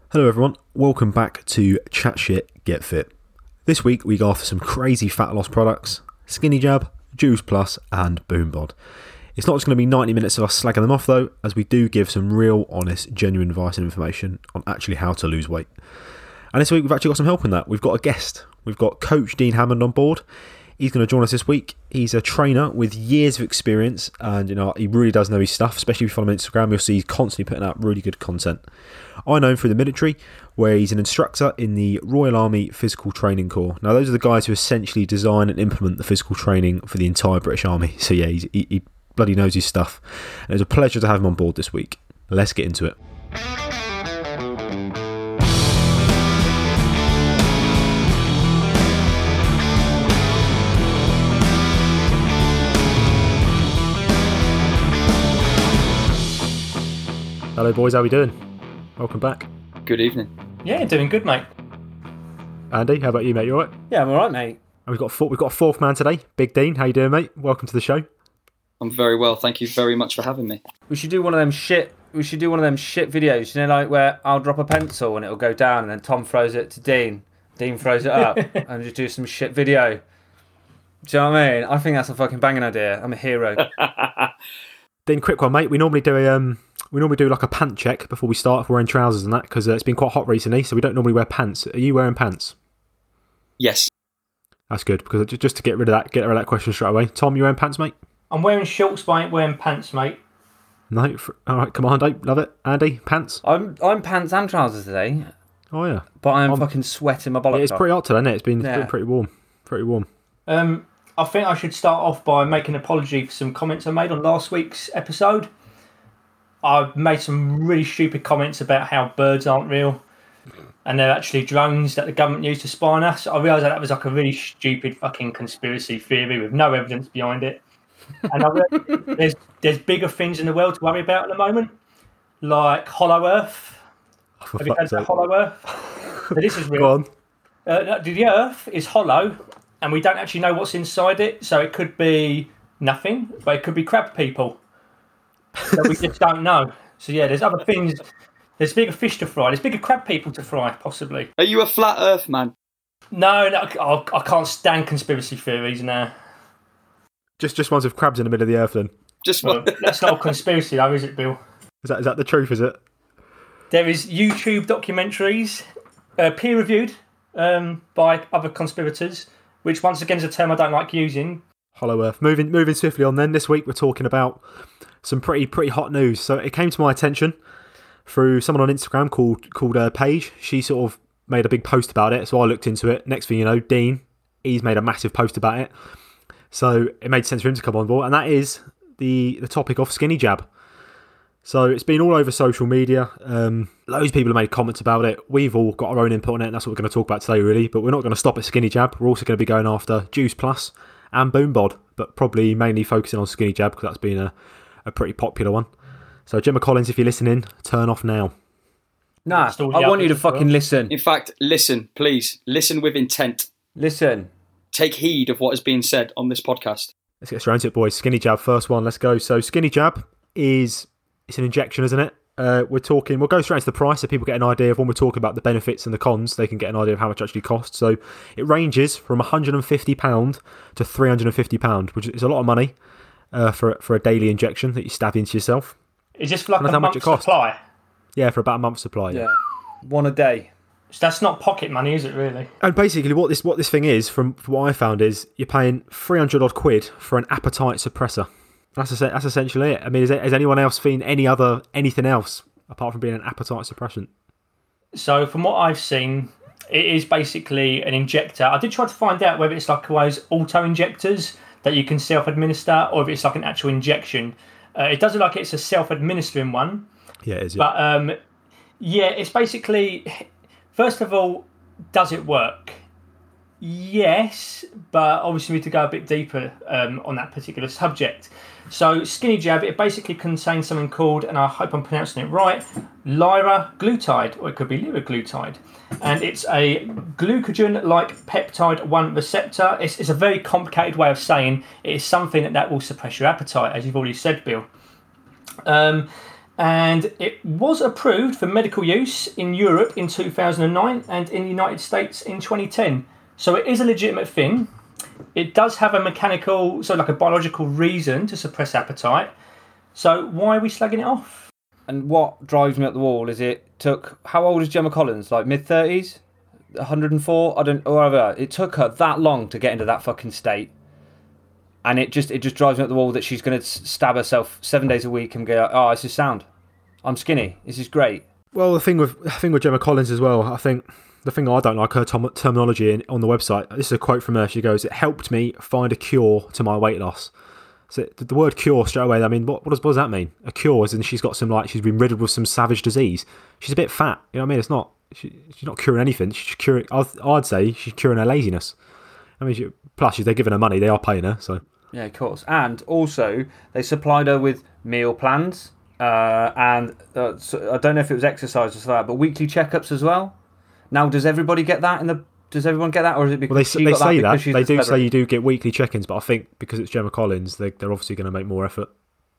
Hello everyone, welcome back to Chat Shit, Get Fit. This week we go after some crazy fat loss products, Skinny Jab, Juice Plus and BoomBod. It's not just going to be 90 minutes of us slagging them off though, as we do give some real, honest, genuine advice and information on actually how to lose weight. And this week we've actually got some help in that. We've got a guest. We've got Coach Dean Hammond on board. He's going to join us this week. He's a trainer with years of experience and he really does know his stuff, especially if you follow him on Instagram. You'll see he's constantly putting out really good content. I know him through the military, where he's an instructor in the Royal Army Physical Training Corps. Now, those are the guys who essentially design and implement the physical training for the entire British Army. So yeah, he bloody knows his stuff. And it was a pleasure to have him on board this week. Let's get into it. Hello boys, how we doing? Welcome back. Good evening. Yeah, doing good, mate. Andy, how about you, mate? You alright? Yeah, I'm alright, mate. And we've got a fourth man today, Big Dean. How you doing, mate? Welcome to the show. I'm very well, thank you very much for having me. We should do one of them shit videos, you know, like where I'll drop a pencil and it'll go down and then Tom throws it to Dean. Dean throws it up and just do some shit video. Do you know what I mean? I think that's a fucking banging idea. I'm a hero. Dean, quick one, mate. We normally do like a pant check before we start if we're wearing trousers and that, because it's been quite hot recently, so we don't normally wear pants. Are you wearing pants? Yes. That's good, because just to get rid of that question straight away. Tom, you wearing pants, mate? I'm wearing shorts, but I ain't wearing pants, mate. No? Alright, Commando, love it. Andy, pants? I'm pants and trousers today. Oh, yeah. But I'm fucking sweating my bollocks It's off. pretty hot today, isn't it? It's been pretty warm. Pretty warm. I think I should start off by making an apology for some comments I made on last week's episode. I made some really stupid comments about how birds aren't real and they're actually drones that the government used to spy on us. I realised that was like a really stupid fucking conspiracy theory with no evidence behind it. And I realised there's bigger things in the world to worry about at the moment, like Hollow Earth. Have you heard of Hollow Earth? So this is real. Go on. The Earth is hollow and we don't actually know what's inside it. So it could be nothing, but it could be crab people. That we just don't know. So yeah, there's other things. There's bigger fish to fry. There's bigger crab people to fry, possibly. Are you a flat Earth man? No, I can't stand conspiracy theories now. Just ones with crabs in the middle of the earth, then. That's not a conspiracy, though, is it, Bill? Is that the truth? Is it? There is YouTube documentaries, peer-reviewed by other conspirators, which once again is a term I don't like using. Hollow Earth. Moving swiftly on then. This week we're talking about some pretty hot news. So it came to my attention through someone on Instagram called Paige. She sort of made a big post about it, so I looked into it. Next thing you know, Dean, he's made a massive post about it. So it made sense for him to come on board, and that is the topic of Skinny Jab. So it's been all over social media. Loads of people have made comments about it. We've all got our own input on it, and that's what we're going to talk about today, really. But we're not going to stop at Skinny Jab. We're also going to be going after Juice Plus and BoomBod, but probably mainly focusing on Skinny Jab because that's been a pretty popular one. So Gemma Collins, if you're listening, turn off now. Nah, I want you to fucking listen. In fact, listen, please. Listen with intent. Listen. Take heed of what is being said on this podcast. Let's get straight into it, boys. Skinny Jab, first one. Let's go. So Skinny Jab it's an injection, isn't it? We'll go straight into the price so people get an idea of when we're talking about the benefits and the cons, they can get an idea of how much it actually costs. So it ranges from £150 to £350, which is a lot of money for a daily injection that you stab into yourself. Is this for like a month's supply? Yeah, for about a month's supply. Yeah. One a day. So that's not pocket money, is it really? And basically what this thing is, from what I found, is you're paying 300 odd quid for an appetite suppressor. That's essentially it. I mean, has anyone else seen anything else apart from being an appetite suppressant? So from what I've seen, it is basically an injector. I did try to find out whether it's like one of those auto-injectors that you can self-administer or if it's like an actual injection. It does look like it's a self-administering one. Yeah, it is. Yeah. But it's basically, first of all, does it work? Yes, but obviously we need to go a bit deeper on that particular subject. So Skinny Jab, it basically contains something called, and I hope I'm pronouncing it right, liraglutide, or it could be liraglutide. And it's a glucogen-like peptide 1 receptor. It's a very complicated way of saying it is something that will suppress your appetite, as you've already said, Bill. And it was approved for medical use in Europe in 2009 and in the United States in 2010. So it is a legitimate thing. It does have a mechanical, so like a biological reason to suppress appetite. So why are we slagging it off? And what drives me up the wall is it took... How old is Gemma Collins? Like mid-30s? 104? I don't... Whatever. It took her that long to get into that fucking state. And it just drives me up the wall that she's going to stab herself 7 days a week and go, oh, this is sound. I'm skinny. This is great. Well, the thing with Gemma Collins as well, I think the thing I don't like her terminology on the website. This is a quote from her. She goes, "It helped me find a cure to my weight loss." So the word cure straight away. I mean, what does that mean? A cure is, and she's got some she's been riddled with some savage disease. She's a bit fat. You know what I mean? It's not. She's not curing anything. She's curing. I'd say she's curing her laziness. I mean, plus they're giving her money. They are paying her. So yeah, of course. And also they supplied her with meal plans. And so I don't know if it was exercise or something like that, but weekly checkups as well. Now, does everybody get that? Does everyone get that, or is it because they she got say that? They do say you do get weekly check-ins, but I think because it's Gemma Collins, they're obviously going to make more effort.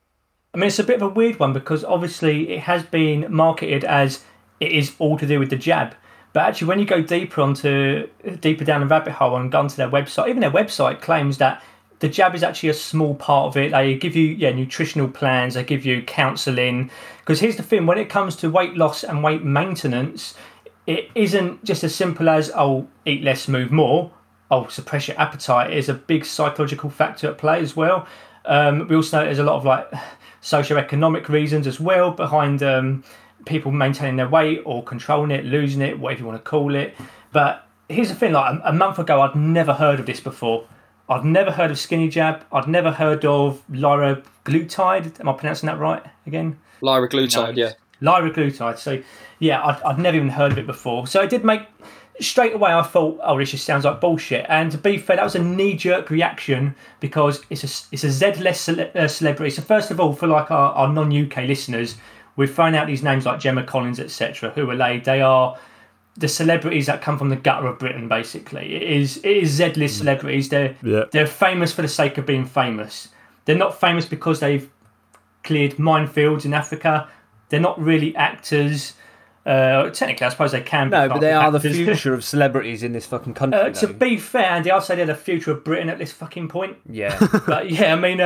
I mean, it's a bit of a weird one because obviously it has been marketed as it is all to do with the jab. But actually, when you go deeper down the rabbit hole and go onto their website, even their website claims that the jab is actually a small part of it. They give you nutritional plans, they give you counselling. Because here's the thing, when it comes to weight loss and weight maintenance, it isn't just as simple as, oh, eat less, move more. Oh, suppress your appetite. Is a big psychological factor at play as well. We also know there's a lot of socioeconomic reasons as well behind people maintaining their weight or controlling it, losing it, whatever you want to call it. But here's the thing, a month ago, I'd never heard of this before. I'd never heard of Skinny Jab. I'd never heard of liraglutide. Am I pronouncing that right again? Liraglutide, yeah. Liraglutide. So, yeah, I'd never even heard of it before. So it did make... Straight away, I thought, oh, this just sounds like bullshit. And to be fair, that was a knee-jerk reaction because it's a Z-less celebrity. So first of all, for our non-UK listeners, we've thrown out these names like Gemma Collins, etc., who are they are the celebrities that come from the gutter of Britain, basically. It is Z-list celebrities. They're famous for the sake of being famous. They're not famous because they've cleared minefields in Africa. They're not really actors. Technically, I suppose they can be. No, but they are the future of celebrities in this fucking country. To be fair, Andy, I'd say they're the future of Britain at this fucking point. Yeah. But yeah, I mean,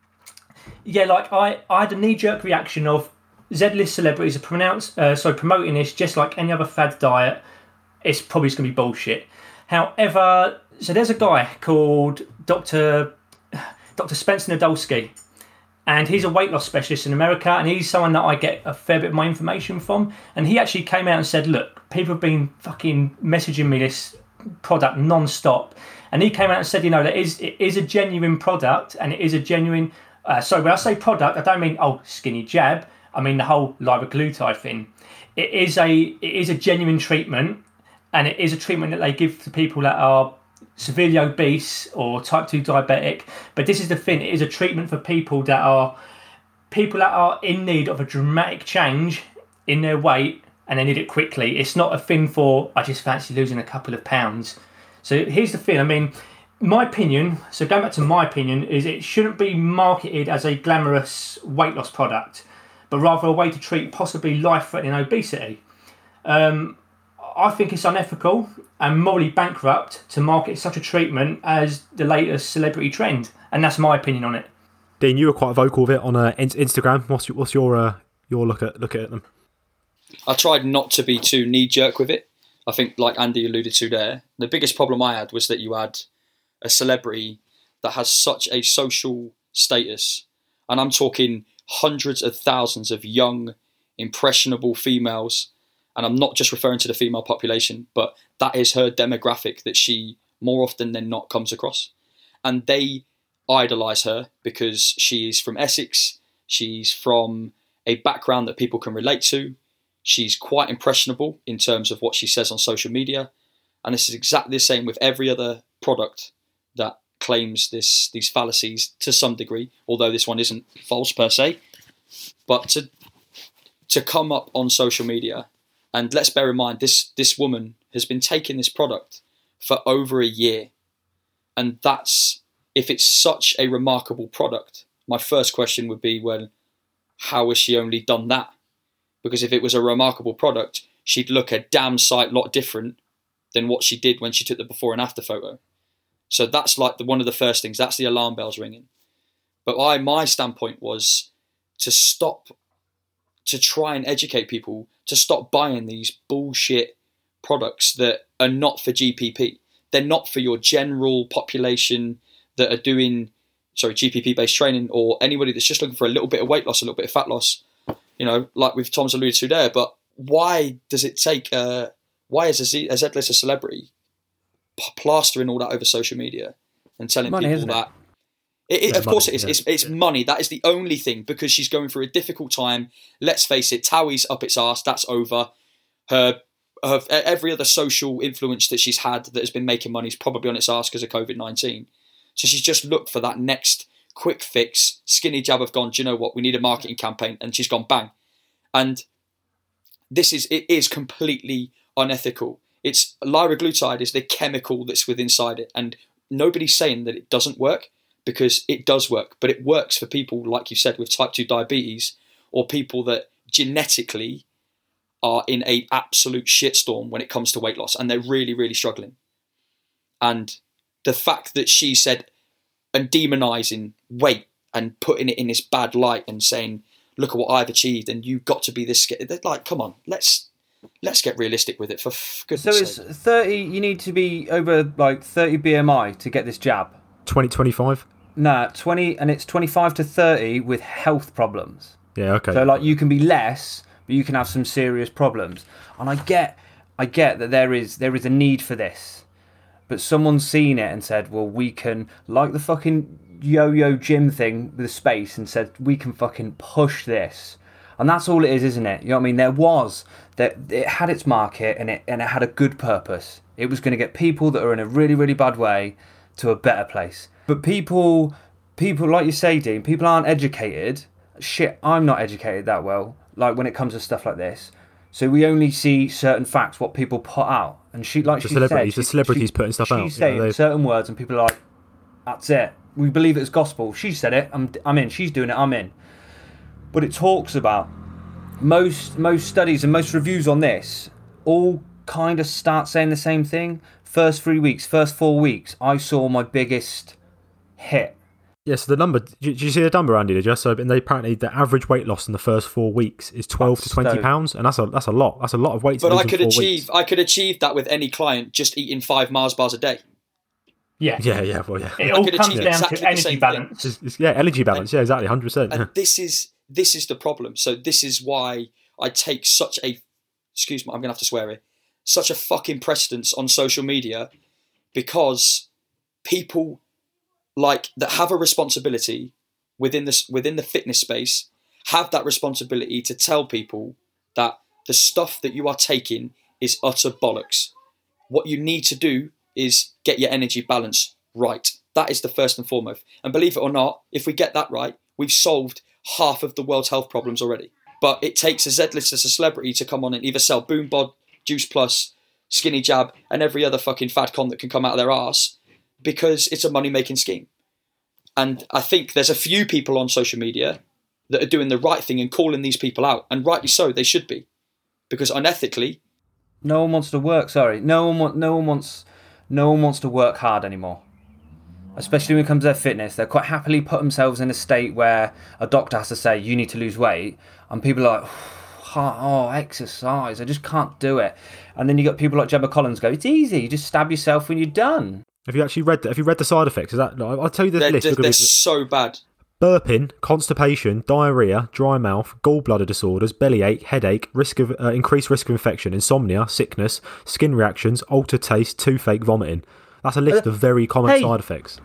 I had a knee-jerk reaction of Z-list celebrities are promoting this just like any other fad diet. It's probably just going to be bullshit. However, so there's a guy called Dr. Spencer Nadolsky, and he's a weight loss specialist in America, and he's someone that I get a fair bit of my information from. And he actually came out and said, look, people have been fucking messaging me this product non-stop. And he came out and said, it is a genuine product, and it is a genuine... when I say product, I don't mean, Skinny Jab. I mean the whole liraglutide thing. It is a genuine treatment, and it is a treatment that they give to people that are severely obese or type 2 diabetic. But this is the thing, it is a treatment for people that are in need of a dramatic change in their weight, and they need it quickly. It's not a thing for, I just fancy losing a couple of pounds. So here's the thing, I mean, my opinion, so going back to my opinion, is it shouldn't be marketed as a glamorous weight loss product, but rather a way to treat possibly life-threatening obesity. I think it's unethical and morally bankrupt to market such a treatment as the latest celebrity trend, and that's my opinion on it. Dean, you were quite vocal of it on Instagram. What's your look at them? I tried not to be too knee-jerk with it. I think, like Andy alluded to there, the biggest problem I had was that you had a celebrity that has such a social status, and I'm talking hundreds of thousands of young, impressionable females, and I'm not just referring to the female population, but that is her demographic that she more often than not comes across. And they idolise her because she's from Essex, she's from a background that people can relate to, she's quite impressionable in terms of what she says on social media, and this is exactly the same with every other product that claims these fallacies to some degree, although this one isn't false per se. But to come up on social media, and let's bear in mind, this woman has been taking this product for over a year. And that's, if it's such a remarkable product, my first question would be, well, how has she only done that? Because if it was a remarkable product, she'd look a damn sight lot different than what she did when she took the before and after photo. So that's like one of the first things. That's the alarm bells ringing. But my standpoint was to try and educate people to stop buying these bullshit products that are not for GPP. They're not for your general population that are doing, GPP-based training, or anybody that's just looking for a little bit of weight loss, a little bit of fat loss, like with Tom's alluded to there. But why does it take, why is a Z-List a celebrity plastering all that over social media and telling money, people that? Of course it is. It's money. That is the only thing, because she's going through a difficult time. Let's face it, Towie's up its arse. That's over. Her every other social influence that she's had that has been making money is probably on its arse because of COVID-19. So she's just looked for that next quick fix. Skinny Jab have gone, do you know what? We need a marketing campaign. And she's gone bang. And it is completely unethical. It's liraglutide is the chemical that's inside it. And nobody's saying that it doesn't work, because it does work. But it works for people, like you said, with type 2 diabetes, or people that genetically are in an absolute shitstorm when it comes to weight loss, and they're really, really struggling. And the fact that she said, and demonizing weight and putting it in this bad light and saying, look at what I've achieved and you've got to be this, they're like, come on, let's get realistic with it, for goodness sake. So it's 30, you need to be over like 30 BMI to get this jab. 2025? Nah, 20, and it's 25 to 30 with health problems. Yeah, okay. So like you can be less, but you can have some serious problems. And I get that there is a need for this. But someone's seen it and said, well, we can, like the fucking yo-yo gym thing with the space, and said, we can fucking push this. And that's all it is, isn't it? You know what I mean? It had its market, and it had a good purpose. It was going to get people that are in a really, really bad way to a better place. But people, like you say, Dean, people aren't educated. Shit, I'm not educated that well, like when it comes to stuff like this. So we only see certain facts, what people put out. And the celebrities putting stuff out. She's saying certain words, and people are like, that's it. We believe it's gospel. She said it, I'm in. She's doing it, I'm in. But it talks about most studies and most reviews on this all kind of start saying the same thing. First 3 weeks, first 4 weeks, I saw my biggest hit. Yeah, so the number, did you see the number, Andy? Did you? So apparently the average weight loss in the first 4 weeks is 12 to 20 pounds, and that's a lot. That's a lot of weight. But I could achieve that with any client just eating 5 Mars bars a day. Yeah. Well, yeah. It all comes down to energy balance. Energy balance. Yeah, exactly, 100%. And this is the problem. So this is why I take such a, excuse me, I'm gonna have to swear here, such a fucking precedence on social media, because people like that have a responsibility within the fitness space have that responsibility to tell people that the stuff that you are taking is utter bollocks. What you need to do is get your energy balance right. That is the first and foremost. And believe it or not, if we get that right, we've solved half of the world's health problems already. But it takes a Z-List as a celebrity to come on and either sell Boom Bod, Juice Plus, Skinny Jab, and every other fucking fad con that can come out of their arse, because it's a money-making scheme. And I think there's a few people on social media that are doing the right thing and calling these people out, and rightly so, they should be, because unethically, no one wants to work. Sorry, no one wants to work hard anymore. Especially when it comes to their fitness, they're quite happily put themselves in a state where a doctor has to say you need to lose weight, and people are like, oh, exercise, I just can't do it. And then you got people like Gemma Collins go, it's easy, you just stab yourself when you're done. Have you actually read that? Have you read the side effects? Is that? I'll tell you the list. They're so bad. Burping, constipation, diarrhea, dry mouth, gallbladder disorders, bellyache, headache, increased risk of infection, insomnia, sickness, skin reactions, altered taste, toothache, vomiting. That's a list of very common side effects.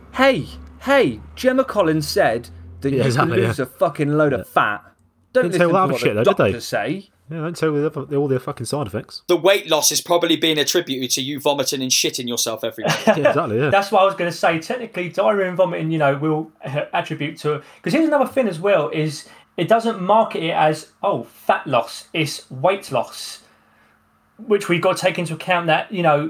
Hey, Gemma Collins said that you can lose a fucking load of fat. Don't listen to what the doctors say. Yeah, don't tell all the fucking side effects. The weight loss is probably being attributed to you vomiting and shitting yourself every day. Yeah, exactly, yeah. That's what I was going to say. Technically, diarrhea and vomiting, will attribute to... Because here's another thing as well, is it doesn't market it as, fat loss. It's weight loss, which we've got to take into account that,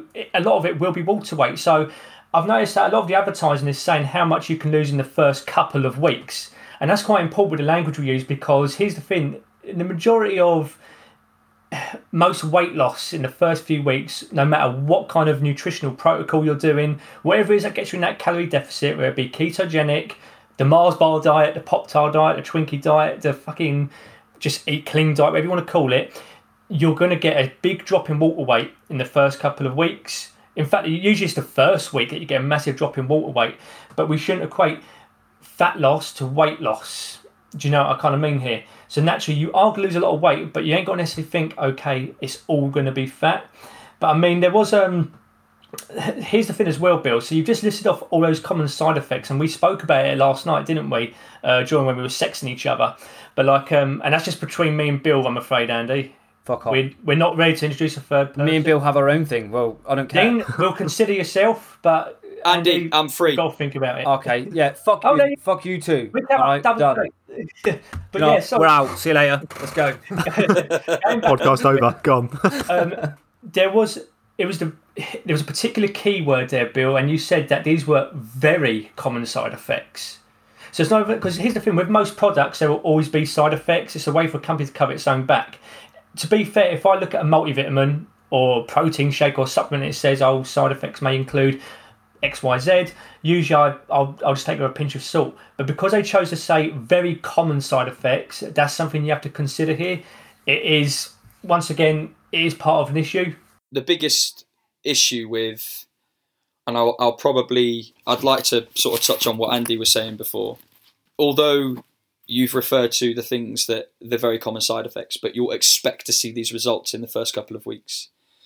a lot of it will be water weight. So I've noticed that a lot of the advertising is saying how much you can lose in the first couple of weeks. And that's quite important with the language we use, because here's the thing, the majority of most weight loss in the first few weeks, no matter what kind of nutritional protocol you're doing, whatever it is that gets you in that calorie deficit, whether it be ketogenic, the Mars bar diet, the Pop-Tart diet, the Twinkie diet, the fucking just eat clean diet, whatever you want to call it, you're going to get a big drop in water weight in the first couple of weeks. In fact, usually it's the first week that you get a massive drop in water weight, but we shouldn't equate fat loss to weight loss. Do you know what I kind of mean here? So naturally, you are going to lose a lot of weight, but you ain't got to necessarily think, okay, it's all going to be fat. But I mean, there was here's the thing as well, Bill. So you've just listed off all those common side effects, and we spoke about it last night, didn't we? During when we were sexing each other. But like, and that's just between me and Bill, I'm afraid, Andy. Fuck off. We're not ready to introduce a third person. Me and Bill have our own thing. Well, I don't care. Dean, will consider yourself, but Andy, I'm free. You've got to think about it. Okay, yeah, fuck Oh, you. no, Fuck you too. We're done. Alright, done. But No, yeah, so we're out. See you later. Let's go. Podcast over. Gone. there was a particular keyword there, Bill, and you said that these were very common side effects. So it's not, because here's the thing, with most products there will always be side effects. It's a way for a company to cover its own back. To be fair, if I look at a multivitamin or protein shake or supplement, it says side effects may include XYZ. Usually I'll just take it with a pinch of salt. But because they chose to say very common side effects, that's something you have to consider here. It is, once again, it is part of an issue. The biggest issue with, and I'd like to sort of touch on what Andy was saying before. Although you've referred to the things that the very common side effects, but you'll expect to see these results in the first couple of weeks.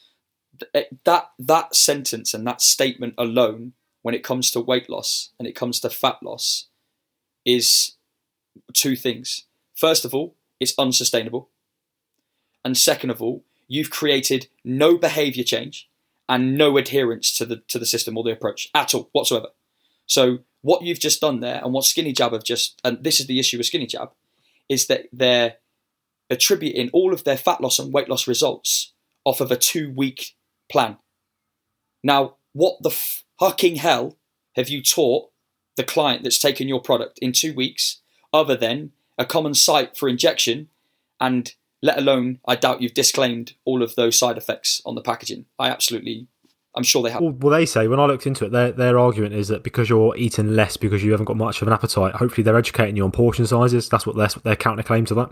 That sentence and that statement alone, when it comes to weight loss and it comes to fat loss, is two things. First of all, it's unsustainable. And second of all, you've created no behaviour change and no adherence to the system or the approach at all, whatsoever. So what you've just done there, and what Skinny Jab have just, and this is the issue with Skinny Jab, is that they're attributing all of their fat loss and weight loss results off of a 2-week plan. Now, what the fucking hell have you taught the client that's taken your product in 2 weeks, other than a common site for injection, and let alone, I doubt you've disclaimed all of those side effects on the packaging. I'm sure they have. Well, they say, when I looked into it, their argument is that because you're eating less because you haven't got much of an appetite, hopefully they're educating you on portion sizes. That's what their counterclaim to that.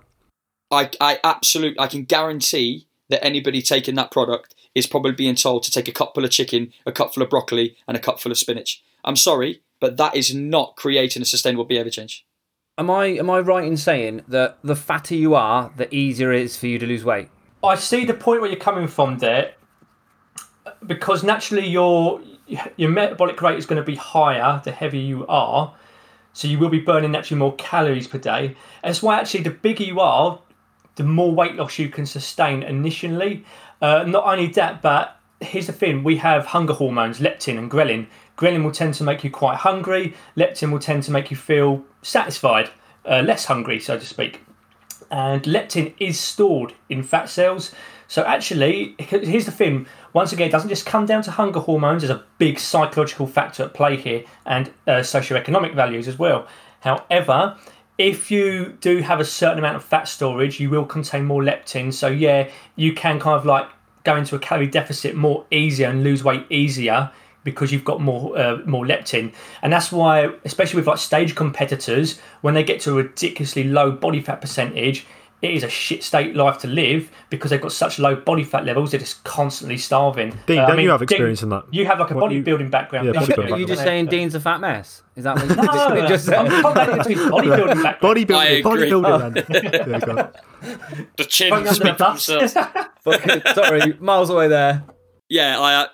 I can guarantee that anybody taking that product is probably being told to take a cupful of chicken, a cupful of broccoli, and a cupful of spinach. I'm sorry, but that is not creating a sustainable behaviour change. Am I right in saying that the fatter you are, the easier it is for you to lose weight? I see the point where you're coming from there, because naturally your metabolic rate is going to be higher the heavier you are, so you will be burning naturally more calories per day. That's why actually the bigger you are, the more weight loss you can sustain initially. Not only that, but here's the thing, we have hunger hormones, leptin and ghrelin. Ghrelin will tend to make you quite hungry, leptin will tend to make you feel satisfied, less hungry, so to speak. And leptin is stored in fat cells. So actually, here's the thing, once again, it doesn't just come down to hunger hormones. There's a big psychological factor at play here, and socioeconomic values as well. However, if you do have a certain amount of fat storage, you will contain more leptin. So yeah, you can kind of like go into a calorie deficit more easier and lose weight easier because you've got more leptin. And that's why, especially with like stage competitors, when they get to a ridiculously low body fat percentage, it is a shit state life to live because they've got such low body fat levels. They're just constantly starving. Dean, don't you have experience in that? You have like a bodybuilding background. Yeah, bodybuilding Are you just saying Dean's a fat mess? Is that what No, you just I'm said? comparing it to his bodybuilding background. Bodybuilding, There you go. The chin Going under speak the for bus. themselves. Sorry, miles away there. Yeah,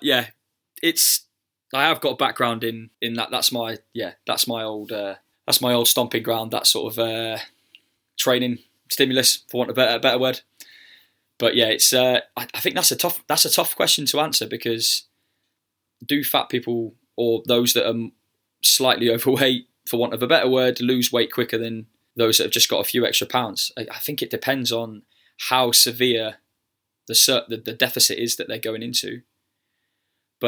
I have got a background in that. That's my old stomping ground. That sort of training stimulus, for want of a better word. But yeah, it's I think that's a tough question to answer, because do fat people, or those that are slightly overweight, for want of a better word, lose weight quicker than those that have just got a few extra pounds? I think it depends on how severe the deficit is that they're going into. But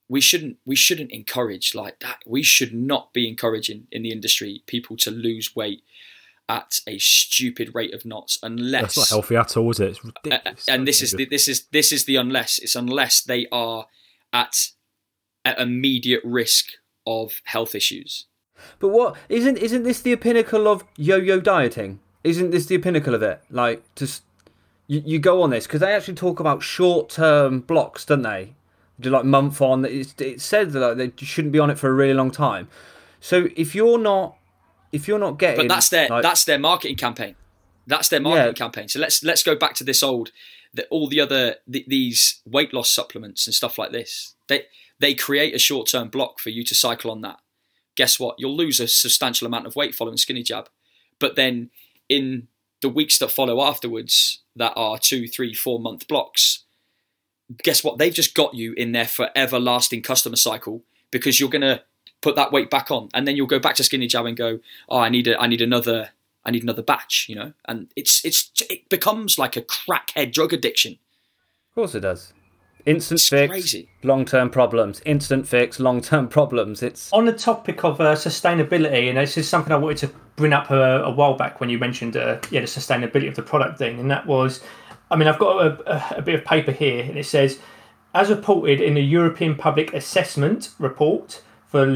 we shouldn't encourage like that. We should not be encouraging in the industry people to lose weight at a stupid rate of knots unless That's not healthy at all, is it? It's ridiculous. and this is the unless. It's unless they are at immediate risk of health issues. But what isn't this the pinnacle of yo-yo dieting? Isn't this the pinnacle of it? Like, just you go on this because they actually talk about short-term blocks, don't they? Do like month on. It said that like, they shouldn't be on it for a really long time. So if you're not getting, but that's their marketing campaign. That's their marketing campaign. So let's go back to this all the other these weight loss supplements and stuff like this. They create a short-term block for you to cycle on that. Guess what? You'll lose a substantial amount of weight following Skinny Jab. But then in the weeks that follow afterwards, that are 2, 3, 4 month blocks, guess what? They've just got you in their forever lasting customer cycle because you're going to put that weight back on. And then you'll go back to Skinny Jab and go, oh, I need another batch, you know? And it becomes like a crackhead drug addiction. Of course it does. Instant It's fix, crazy. long-term problems. Instant fix, long-term problems. It's On the topic of sustainability, and this is something I wanted to bring up a while back when you mentioned the sustainability of the product, Dean, and that was, I mean, I've got a bit of paper here, and it says, as reported in the European Public Assessment report for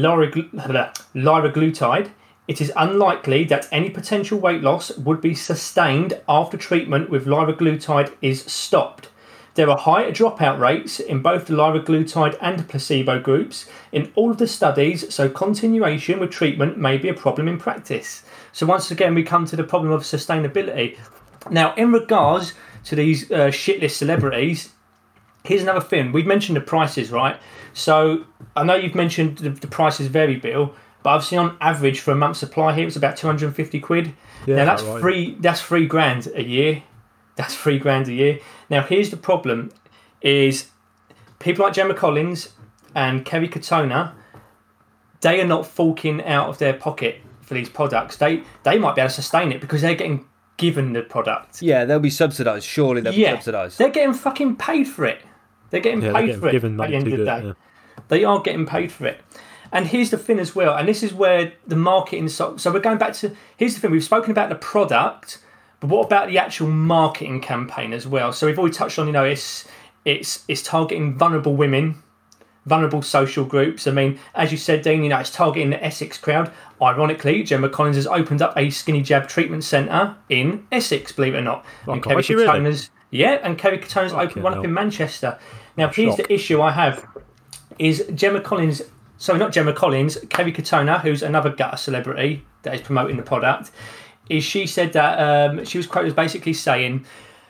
liraglutide, it is unlikely that any potential weight loss would be sustained after treatment with liraglutide is stopped. There are high dropout rates in both the liraglutide and placebo groups in all of the studies, so continuation with treatment may be a problem in practice. So once again, we come to the problem of sustainability. Now, in regards to these shitlist celebrities, here's another thing. We've mentioned the prices, right? So I know you've mentioned the prices vary, Bill, but I've seen on average for a month's supply here, it's about 250 quid. Yeah, now that's right. That's £3,000 a year. That's £3,000 a year. Now, here's the problem: is people like Gemma Collins and Kerry Katona, they are not forking out of their pocket for these products. They might be able to sustain it because they're getting given the product. yeah, they'll be subsidised. Surely they'll be subsidised. They're getting fucking paid for it. They're getting paid for it at the end of the day. Yeah. They are getting paid for it. And here's the thing as well, and this is where the marketing... So we're going back to... Here's the thing, we've spoken about the product, but what about the actual marketing campaign as well? So we've already touched on, it's targeting vulnerable women, vulnerable social groups. I mean, as you said, Dean, it's targeting the Essex crowd. Ironically, Gemma Collins has opened up a Skinny Jab treatment centre in Essex, believe it or not. And Kerry Katona's... Yeah, and Kerry Katona's opened one up in Manchester. Now, here's the issue I have, is Gemma Collins... Sorry, not Gemma Collins, Kerry Katona, who's another gutter celebrity that is promoting the product, is she said that she was quoted as basically saying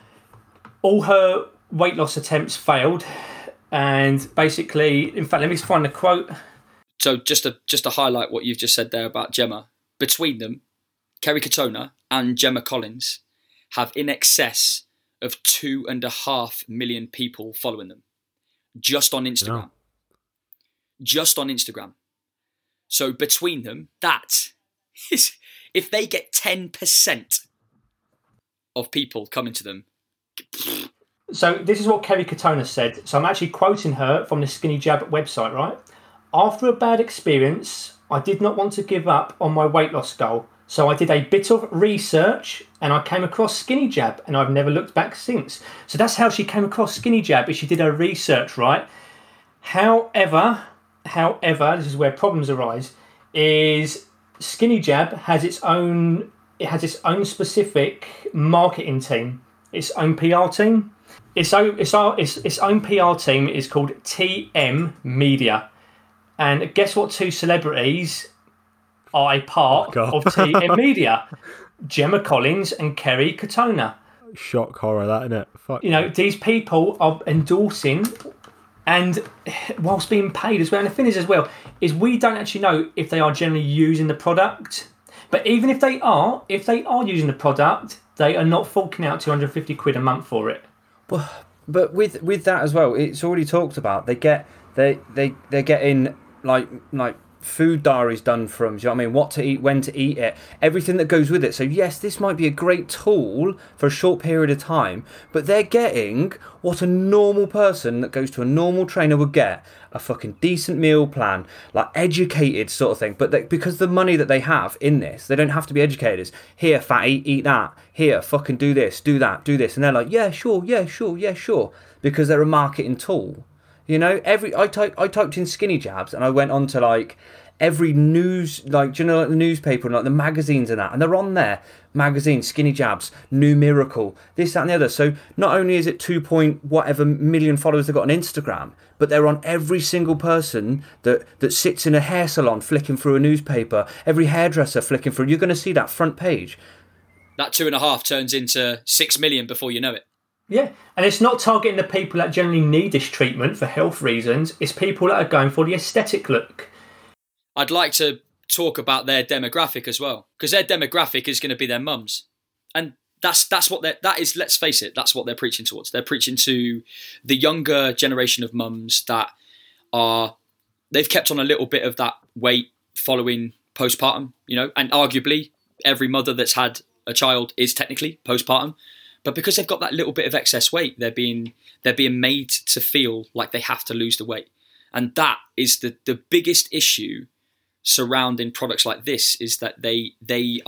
all her weight loss attempts failed, and basically, in fact, let me just find the quote. So just to highlight what you've just said there about Gemma, between them, Kerry Katona and Gemma Collins have in excess of 2.5 million people following them just on Instagram. Yeah. Just on Instagram. So between them, that is, if they get 10% of people coming to them. So this is what Kerry Katona said. So I'm actually quoting her from the Skinny Jab website, right? After a bad experience, I did not want to give up on my weight loss goal. So I did a bit of research and I came across Skinny Jab and I've never looked back since. So that's how she came across Skinny Jab, is she did her research, right? However, this is where problems arise, is Skinny Jab has its own specific marketing team, its own PR team. Its own PR team is called TM Media. And guess what two celebrities are a part of TM Media? Gemma Collins and Kerry Katona. Shock horror, that, isn't it? Fuck. These people are endorsing and whilst being paid as well. And the thing is as well, is we don't actually know if they are generally using the product. But even if they are using the product, they are not forking out 250 quid a month for it. But with that as well, it's already talked about. They're getting like food diaries done from. Do you know what I mean? What to eat, when to eat it, everything that goes with it. So yes, this might be a great tool for a short period of time, but they're getting what a normal person that goes to a normal trainer would get: a fucking decent meal plan, like educated sort of thing. But because the money that they have in this, they don't have to be educators. Here, fatty, eat that. Here, fucking do this, do that, do this, and they're like, yeah, sure, yeah, sure, yeah, sure, because they're a marketing tool. You know, I typed in skinny jabs and I went on to like every news, like, do you know, like the newspaper and like the magazines and that, and they're on there. Magazine, skinny jabs, new miracle, this, that, and the other. So not only is it 2 point whatever million followers they've got on Instagram, but they're on every single person that sits in a hair salon flicking through a newspaper, every hairdresser flicking through. You're going to see that front page. That 2.5 turns into 6 million before you know it. Yeah, and it's not targeting the people that generally need this treatment for health reasons. It's people that are going for the aesthetic look. I'd like to talk about their demographic as well, because their demographic is going to be their mums, and that's what that is. Let's face it, that's what they're preaching towards. They're preaching to the younger generation of mums that they've kept on a little bit of that weight following postpartum, you know, and arguably every mother that's had a child is technically postpartum. But because they've got that little bit of excess weight, they're being made to feel like they have to lose the weight. And that is the biggest issue surrounding products like this, is that they're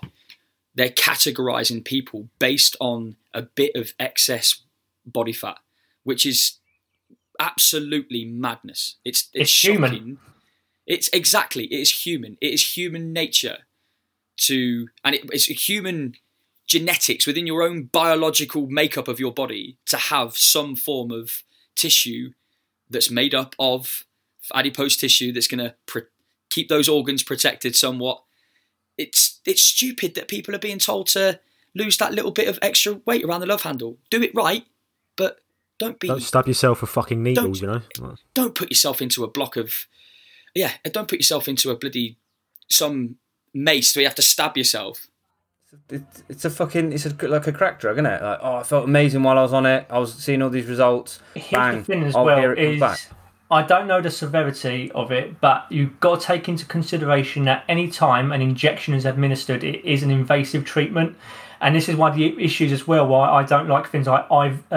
categorizing people based on a bit of excess body fat, which is absolutely madness. It's human. Shocking. It is human. It is human nature it's human genetics within your own biological makeup of your body to have some form of tissue that's made up of adipose tissue that's going to keep those organs protected somewhat. It's stupid that people are being told to lose that little bit of extra weight around the love handle. Do it right, but don't stab yourself with fucking needles, you know? Don't put yourself into a block of... Yeah, don't put yourself into a bloody... some mace where you have to stab yourself. It's like a crack drug, isn't it? Like, I felt amazing while I was on it. I was seeing all these results. Bang, the thing as I'll well hear it come back. I don't know the severity of it, but you've got to take into consideration that any time an injection is administered, it is an invasive treatment. And this is one of the issues as well why I don't like things like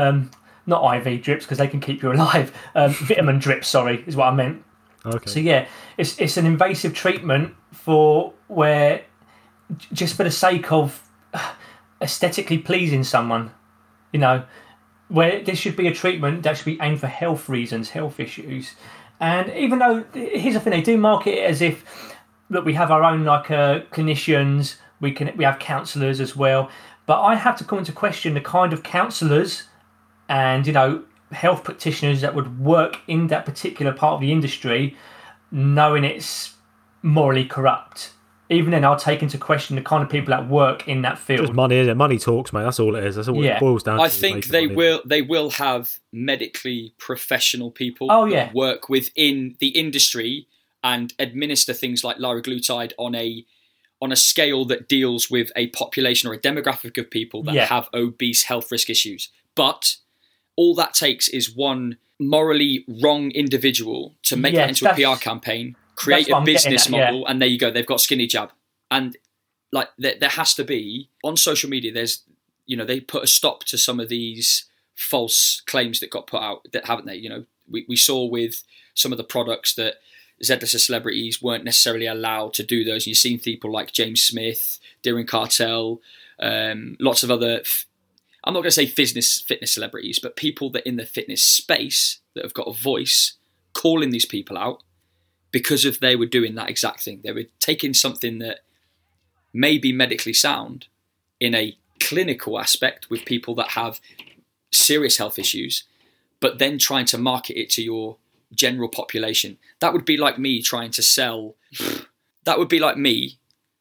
not IV drips, because they can keep you alive. Vitamin drips, sorry, is what I meant. Okay. So yeah, it's an invasive treatment for where, just for the sake of aesthetically pleasing someone, you know, where this should be a treatment that should be aimed for health reasons, health issues. And even though, here's the thing, they do market it as if, look, we have our own clinicians, we have counsellors as well. But I have to come into question the kind of counsellors and, you know, health practitioners that would work in that particular part of the industry, knowing it's morally corrupt. Even then, I'll take into question the kind of people that work in that field. Just money, isn't it? Money talks, mate. That's all it is. That's all it boils down to. I think they will have medically professional people that work within the industry and administer things like liraglutide on a scale that deals with a population or a demographic of people that have obese health risk issues. But all that takes is one morally wrong individual to make that into a PR campaign, create a business model, and there you go. They've got Skinny Jab. And like there has to be, on social media, there's, you know, they put a stop to some of these false claims that got put out, that haven't they? You know, we saw with some of the products that Z-list celebrities weren't necessarily allowed to do those. And you've seen people like James Smith, Darren Cartel, lots of other... I'm not going to say fitness celebrities, but people that in the fitness space that have got a voice calling these people out because of they were doing that exact thing. They were taking something that may be medically sound in a clinical aspect with people that have serious health issues, but then trying to market it to your general population. That would be like me trying to sell... That would be like me...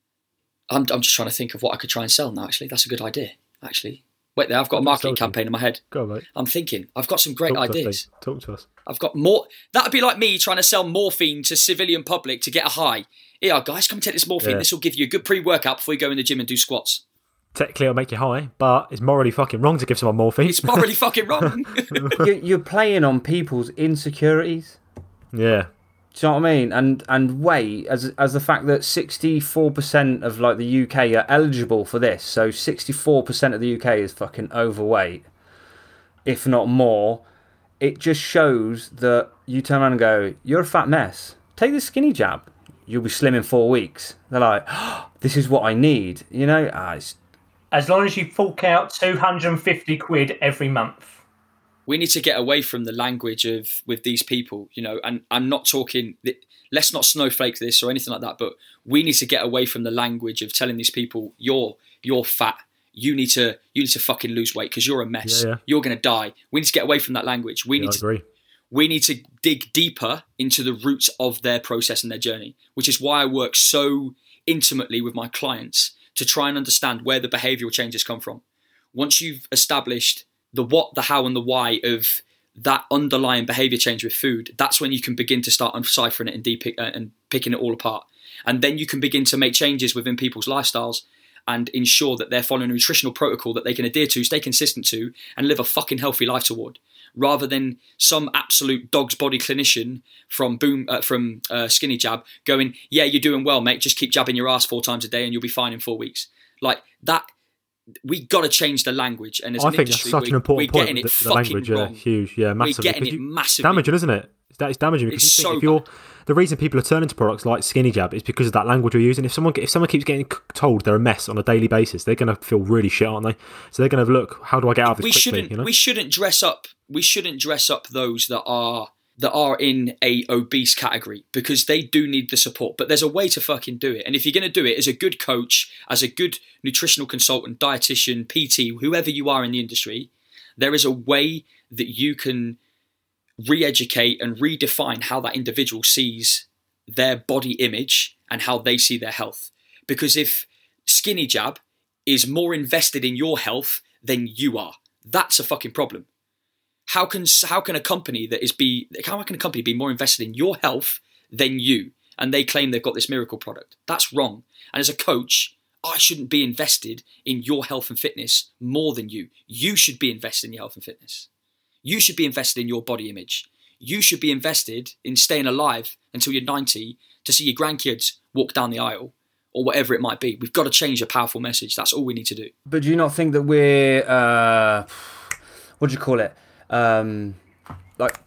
I'm just trying to think of what I could try and sell now, actually. That's a good idea, actually. Wait there, I've got a marketing campaign in my head. Go on, mate. I'm thinking. I've got some great ideas. Talk to us. I've got more. That would be like me trying to sell morphine to civilian public to get a high. Here, guys, come and take this morphine. Yeah. This will give you a good pre-workout before you go in the gym and do squats. Technically, it'll make you high, but it's morally fucking wrong to give someone morphine. It's morally fucking wrong. You're playing on people's insecurities. Yeah. Do you know what I mean? And weight, as the fact that 64% of like the UK are eligible for this, so 64% of the UK is fucking overweight, if not more. It just shows that you turn around and go, you're a fat mess. Take the skinny jab. You'll be slim in 4 weeks. They're like, oh, this is what I need. You know, as long as you fork out 250 quid every month. We need to get away from the language of with these people, you know, and I'm not talking, let's not snowflake this or anything like that, but we need to get away from the language of telling these people, you're fat. You need to fucking lose weight because you're a mess. Yeah. You're going to die. We need to get away from that language. We need to dig deeper into the roots of their process and their journey, which is why I work so intimately with my clients to try and understand where the behavioural changes come from. Once you've established the what, the how, and the why of that underlying behaviour change with food, that's when you can begin to start deciphering it and picking it all apart. And then you can begin to make changes within people's lifestyles and ensure that they're following a nutritional protocol that they can adhere to, stay consistent to, and live a fucking healthy life toward, rather than some absolute dog's body clinician from Skinny Jab going, yeah, you're doing well, mate, just keep jabbing your ass 4 times a day and you'll be fine in 4 weeks. Like that, we got to change the language. And as I an think industry, that's such an important point. Getting it the language, wrong. Huge, massively. We're getting it massively damaging, isn't it? It's damaging because it's if the reason people are turning to products like Skinny Jab is because of that language we're using. If someone keeps getting told they're a mess on a daily basis, they're going to feel really shit, aren't they? So they're going to look, how do I get out of this quickly? You know? We shouldn't dress up those that are in a obese category, because they do need the support. But there's a way to fucking do it. And if you're going to do it as a good coach, as a good nutritional consultant, dietitian, PT, whoever you are in the industry, there is a way that you can re-educate and redefine how that individual sees their body image and how they see their health. Because if Skinny Jab is more invested in your health than you are, that's a fucking problem. How can a company be more invested in your health than you, and they claim they've got this miracle product? That's wrong. And as a coach, I shouldn't be invested in your health and fitness more than you. You should be invested in your health and fitness. You should be invested in your body image. You should be invested in staying alive until you're 90 to see your grandkids walk down the aisle, or whatever it might be. We've got to change a powerful message. That's all we need to do. But do you not think that we're, what do you call it? Like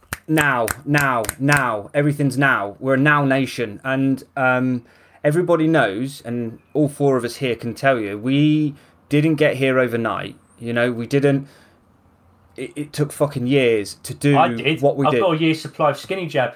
now, everything's now. We're a now nation, and everybody knows, and all 4 of us here can tell you, we didn't get here overnight. You know, we didn't. It took fucking years to do what we did. I've got a year's supply of Skinny Jab.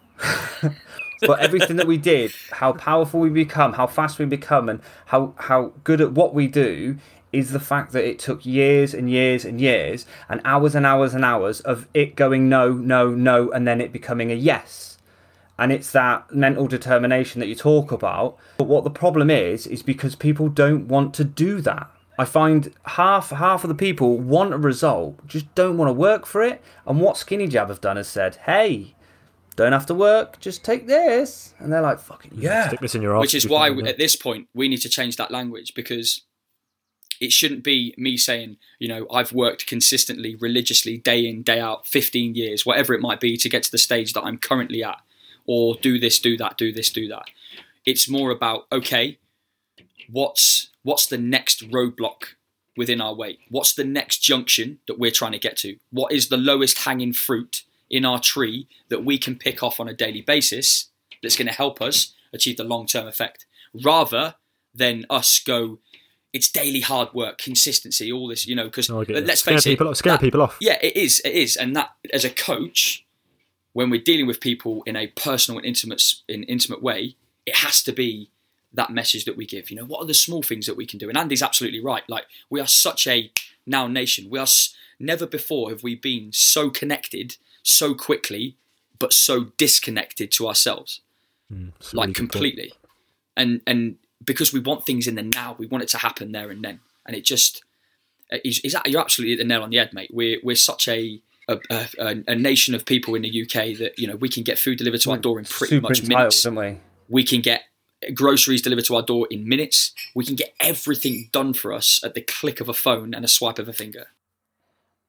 But everything that we did, how powerful we become, how fast we become, and how good at what we do is the fact that it took years and years and years and hours and hours and hours of it going no, no, no, and then it becoming a yes. And it's that mental determination that you talk about. But what the problem is because people don't want to do that. I find half of the people want a result, just don't want to work for it. And what Skinny Jab have done is said, hey, don't have to work, just take this. And they're like, fucking yeah. Stick this in your ass. Which is why at this point we need to change that language, because it shouldn't be me saying, you know, I've worked consistently, religiously, day in, day out, 15 years, whatever it might be, to get to the stage that I'm currently at, or do this, do that, do this, do that. It's more about, okay, what's the next roadblock within our way? What's the next junction that we're trying to get to? What is the lowest hanging fruit in our tree that we can pick off on a daily basis that's going to help us achieve the long-term effect, rather than us go, it's daily hard work, consistency, all this, you know, because let's face it. Scare people off. Yeah, it is. And that, as a coach, when we're dealing with people in a personal and intimate way, it has to be that message that we give. You know, what are the small things that we can do? And Andy's absolutely right. Like, we are such a now nation. We are never before have we been so connected so quickly, but so disconnected to ourselves, like completely. And because we want things in the now, we want it to happen there and then. And it just you're absolutely at the nail on the head, mate. We're such a nation of people in the UK that, you know, we can get food delivered to our door in pretty much minutes. Don't we? We can get groceries delivered to our door in minutes. We can get everything done for us at the click of a phone and a swipe of a finger.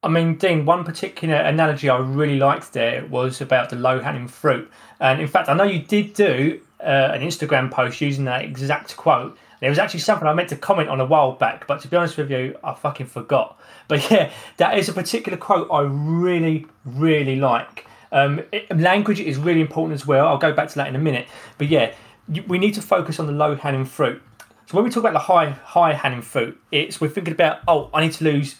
I mean, Dean, one particular analogy I really liked there was about the low-hanging fruit. And in fact, I know you did do an Instagram post using that exact quote. There was actually something I meant to comment on a while back, but to be honest with you, I fucking forgot. But yeah, that is a particular quote I really, really like. Language is really important as well. I'll go back to that in a minute. But yeah, we need to focus on the low-hanging fruit. So when we talk about the high-hanging fruit, we're thinking about, I need to lose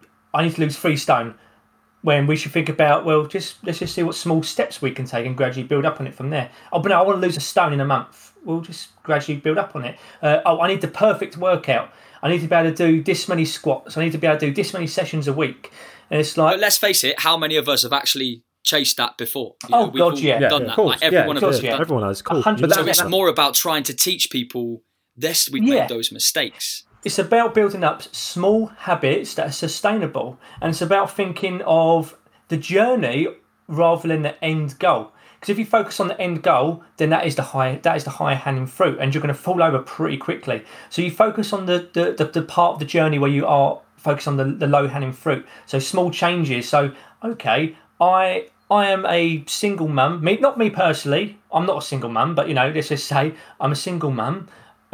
3 stone. When we should think about, let's just see what small steps we can take and gradually build up on it from there. Oh, but no, I want to lose a stone in a month. We'll just gradually build up on it. I need the perfect workout. I need to be able to do this many squats. I need to be able to do this many sessions a week. And it's like, but let's face it, how many of us have actually chased that before? We've all done that. Like, every one of us have done. Everyone has. Cool. So it's more about trying to teach people this. We've made those mistakes. It's about building up small habits that are sustainable, and it's about thinking of the journey rather than the end goal. Because if you focus on the end goal, then that is the high hanging fruit, and you're going to fall over pretty quickly. So you focus on the part of the journey where you are focused on the low hanging fruit. So small changes. So okay, I am a single mum. Not me personally. I'm not a single mum, but let's just say I'm a single mum.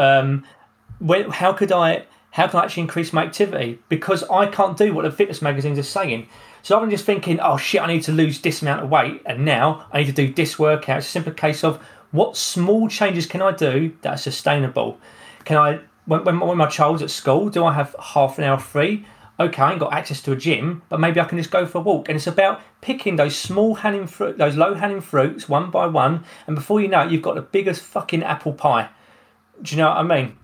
How can I actually increase my activity? Because I can't do what the fitness magazines are saying. So I'm just thinking, oh shit, I need to lose this amount of weight, and now I need to do this workout. It's a simple case of what small changes can I do that are sustainable? Can I, when my child's at school, do I have half an hour free? Okay, I ain't got access to a gym, but maybe I can just go for a walk. And it's about picking those small hanging fruit, those low hanging fruits one by one, and before you know it, you've got the biggest fucking apple pie. Do you know what I mean?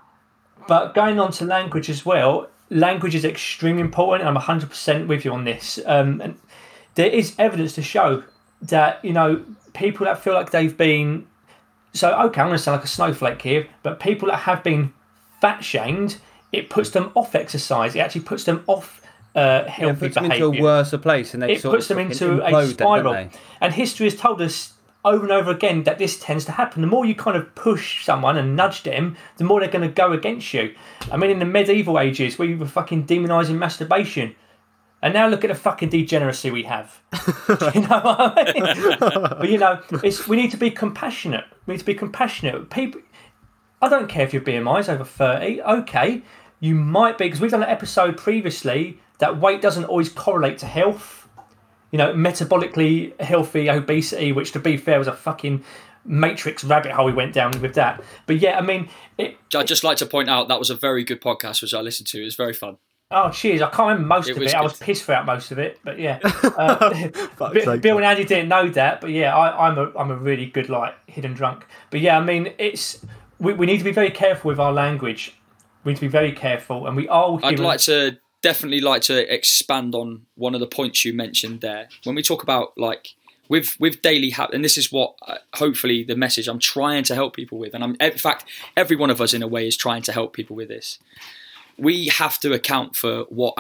But going on to language as well, language is extremely important. I'm 100% with you on this. And there is evidence to show that, people that feel like they've been... So, okay, I'm going to sound like a snowflake here, but people that have been fat-shamed, it puts them off exercise. It actually puts them off healthy puts them behaviour. into a worse place. And it puts them into a spiral. And history has told us over and over again that this tends to happen. The more you kind of push someone and nudge them, the more they're going to go against you. I mean, in the medieval ages, we were fucking demonising masturbation. And now look at the fucking degeneracy we have. You know what I mean? But, we need to be compassionate. We need to be compassionate. People, I don't care if your BMI is over 30. Okay, you might be, because we've done an episode previously that weight doesn't always correlate to health. Metabolically healthy obesity, which to be fair was a fucking matrix rabbit hole we went down with that. But yeah, I mean... I'd just like to point out that was a very good podcast, which I listened to. It was very fun. Oh, cheers. I can't remember most of it. I was pissed throughout most of it, but yeah. Bill and Andy didn't know that, but yeah, I'm a really good, hidden drunk. But yeah, I mean, we need to be very careful with our language. We need to be very careful, and we are... Definitely like to expand on one of the points you mentioned there. When we talk about with daily habits, and this is what hopefully the message I'm trying to help people with, and in fact every one of us in a way is trying to help people with this. We have to account for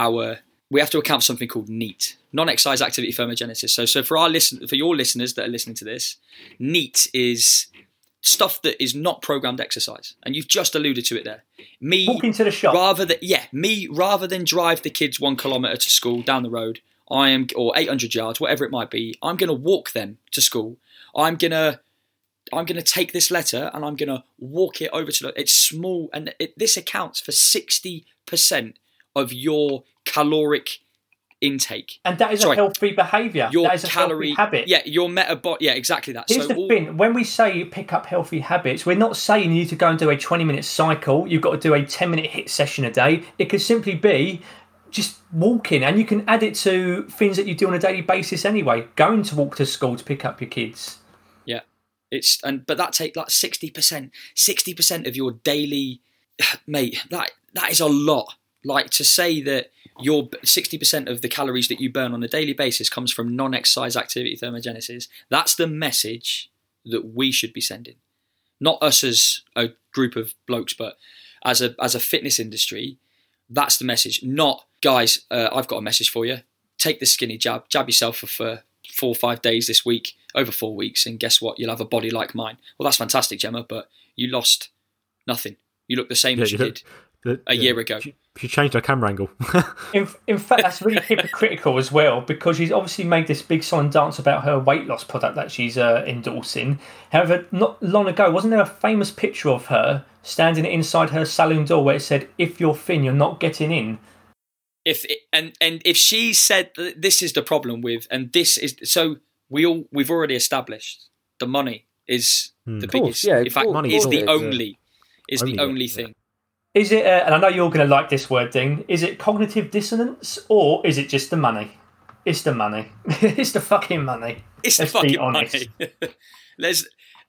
something called NEAT, non-exercise activity thermogenesis. So for your listeners that are listening to this, NEAT is stuff that is not programmed exercise, and you've just alluded to it there. Walk into the shop rather than drive the kids 1 kilometre to school down the road. Or 800 yards, whatever it might be. I'm going to walk them to school. I'm going to take this letter and I'm going to walk it over to it's small, and this accounts for 60% of your caloric intake. And that is a healthy behaviour. That is a healthy habit. Yeah, your metabolic. Yeah, exactly that. Here's the thing. When we say pick up healthy habits, we're not saying you need to go and do a 20-minute cycle. You've got to do a 10-minute HIIT session a day. It could simply be just walking, and you can add it to things that you do on a daily basis anyway. Going to walk to school to pick up your kids. Yeah, but that take 60% of your daily, mate. That is a lot. To say that your 60% of the calories that you burn on a daily basis comes from non-exercise activity thermogenesis. That's the message that we should be sending. Not us as a group of blokes, but as a fitness industry, that's the message. Not, guys, I've got a message for you. Take the skinny jab yourself for 4 or 5 days this week, over 4 weeks, and guess what? You'll have a body like mine. Well, that's fantastic, Gemma, but you lost nothing. You look the same as you did a year ago. She changed her camera angle. In fact, that's really hypocritical as well, because she's obviously made this big song and dance about her weight loss product that she's endorsing. However, not long ago, wasn't there a famous picture of her standing inside her salon door where it said, "If you're thin, you're not getting in"? If she said this is the problem with, and this is so we've already established the money is the biggest. Yeah, in fact, money is is the always, only thing. Is it, and I know you're going to like this word, Dean, is it cognitive dissonance or is it just the money? It's the money. It's the fucking money. It's Let's the be fucking honest. money.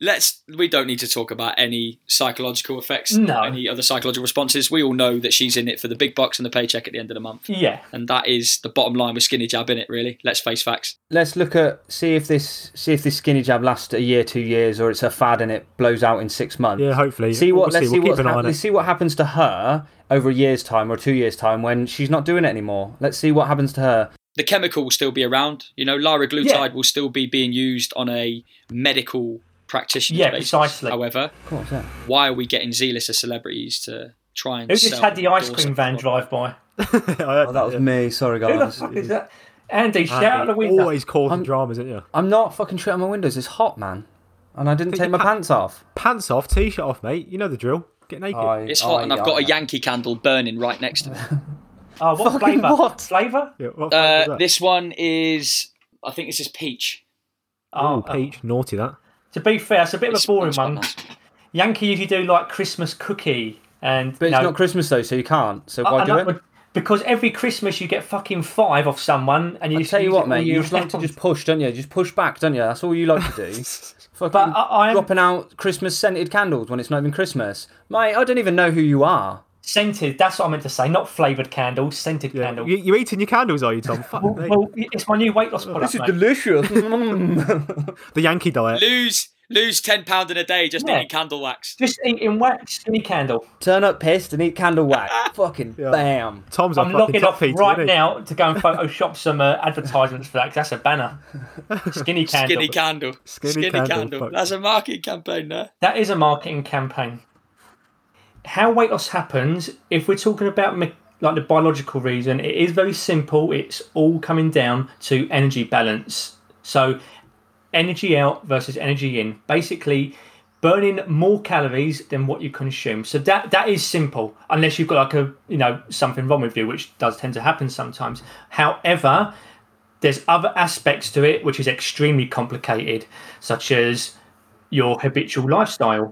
We don't need to talk about any psychological effects, No. any other psychological responses. We all know that she's in it for the big bucks and the paycheck at the end of the month. Yeah. And that is the bottom line with Skinny Jab in it, really. Let's face facts. Let's look at see if this skinny jab lasts a year, 2 years, or it's a fad and it blows out in 6 months. Yeah, hopefully. See what We'll let's see. see We'll what's keep an eye on let's it. see what happens to her over a year's time or 2 years' time when she's not doing it anymore. Let's see what happens to her. The chemical will still be around. You know, liraglutide will still be being used on a medical practitioner's basis. Precisely. However, Cool, yeah. why are we getting zealous as celebrities to try and Who just sell had the ice endorse cream it? van drive by? Oh, that was me. Sorry, Who the guys. fuck is that? Andy, shout out the window. Always causing dramas, isn't you? I'm not fucking shutting my windows. It's hot, man, and I didn't take my pants off. Pants off, t-shirt off, mate. You know the drill. Get naked. It's hot, and I've got a Yankee candle burning right next to me. Oh, what Fucking flavour? what? Flavour? Yeah, what flavour is that? This one is, I think this is peach. Oh, peach. Naughty, that. To be fair, it's a bit of a boring It's quite one. nice. Yankee usually do like Christmas cookie, and But it's not Christmas though, so you can't. So why and do that it? would- because every Christmas you get fucking 5 off someone, and you I tell you use what, it all mate. You year just like to round. just push, don't you? Just push back, don't you? That's all you like to do. Fucking But I am dropping out Christmas scented candles when it's not even Christmas, mate. I don't even know who you are. scented. That's what I meant to say. Not flavoured candles, scented Yeah. candles. You eating your candles, are you, Tom? Fuck, mate. Well, it's my new weight loss product. mate. delicious. The Yankee diet. Lose £10 in a day just Yeah. eating candle wax. Just eating wax, skinny candle. Turn up pissed and eat candle wax. Fucking Yeah. bam. Tom's I'm a fucking logging top off feeder, right isn't he? now to go and Photoshop some advertisements for that, 'cause that's a banner. Skinny candle. Skinny candle. Skinny candle, fuck. That's a marketing campaign there. That is a marketing campaign. How weight loss happens, if we're talking about like the biological reason, it is very simple. It's all coming down to energy balance. So energy out versus energy in. Basically, burning more calories than what you consume. So that is simple, unless you've got like something wrong with you, which does tend to happen sometimes. However, there's other aspects to it which is extremely complicated, such as your habitual lifestyle.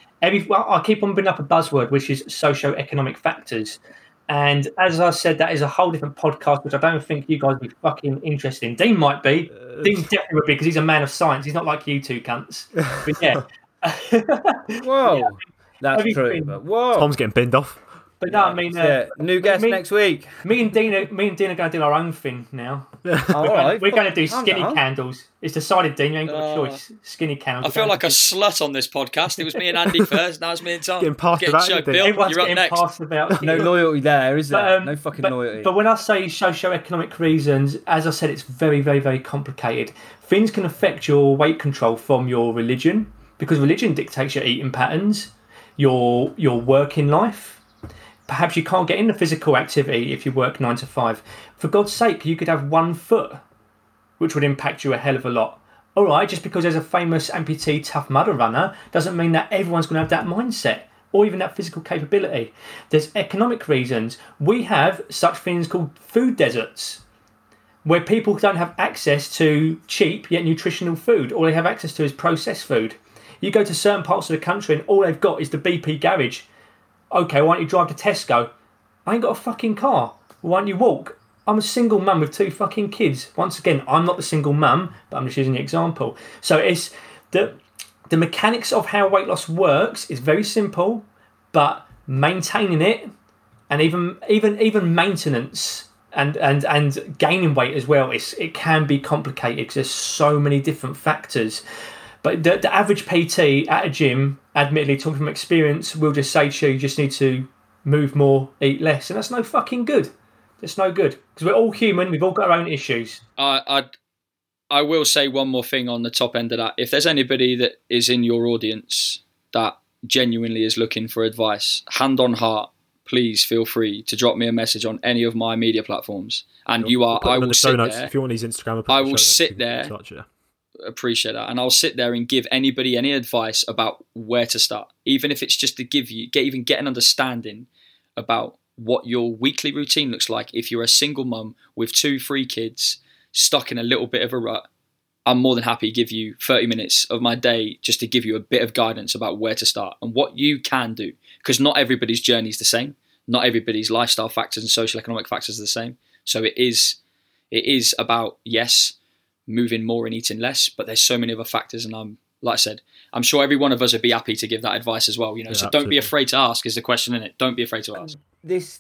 I keep on bringing up a buzzword, which is socio-economic factors. And as I said, that is a whole different podcast, which I don't think you guys would be fucking interested in. Dean might be. Dean definitely would be, because he's a man of science. He's not like you two cunts. But yeah. Whoa. That's Everything. true. But whoa. Tom's getting binned off. But no, I mean... Yeah. New guest next week. Me and Dean are going to do our own thing now. All right. We're going to do Calm skinny down. candles. It's decided, Dean. You ain't got a choice. Skinny candles. I feel like a slut on this podcast. It was me and Andy first, now it's me and Tom. Getting passed about, show. isn't it? Bill, Everyone's you're up getting next. passed about. No loyalty there, is there? But, No fucking but, loyalty. But when I say socio-economic reasons, as I said, it's very, very, very complicated. Things can affect your weight control from your religion, because religion dictates your eating patterns, your working life. Perhaps you can't get into physical activity if you work 9 to 5. For God's sake, you could have 1 foot, which would impact you a hell of a lot. All right, just because there's a famous amputee Tough Mudder runner doesn't mean that everyone's going to have that mindset or even that physical capability. There's economic reasons. We have such things called food deserts, where people don't have access to cheap yet nutritional food. All they have access to is processed food. You go to certain parts of the country and all they've got is the BP garage. Okay, why don't you drive to Tesco? I ain't got a fucking car. Why don't you walk? I'm a single mum with 2 fucking kids. Once again, I'm not the single mum, but I'm just using the example. So it's the mechanics of how weight loss works is very simple, but maintaining it and even maintenance and gaining weight as well, it can be complicated because there's so many different factors. But the average PT at a gym, admittedly, talking from experience, will just say to you, you just need to move more, eat less. And that's no fucking good. It's no good. Because we're all human. We've all got our own issues. I will say one more thing on the top end of that. If there's anybody that is in your audience that genuinely is looking for advice, hand on heart, please feel free to drop me a message on any of my media platforms. And I will sit there. If you want these Instagram, I will sit there. Appreciate that, and I'll sit there and give anybody any advice about where to start, even if it's just to get an understanding about what your weekly routine looks like. If you're a single mum with 2-3 kids stuck in a little bit of a rut, I'm more than happy to give you 30 minutes of my day just to give you a bit of guidance about where to start and what you can do, because not everybody's journey is the same. Not everybody's lifestyle factors and social economic factors are the same. So it is about, yes, moving more and eating less, but there's so many other factors, and like I said, I'm sure every one of us would be happy to give that advice as well, so absolutely. Don't be afraid to ask is the question, in it. Don't be afraid to ask. That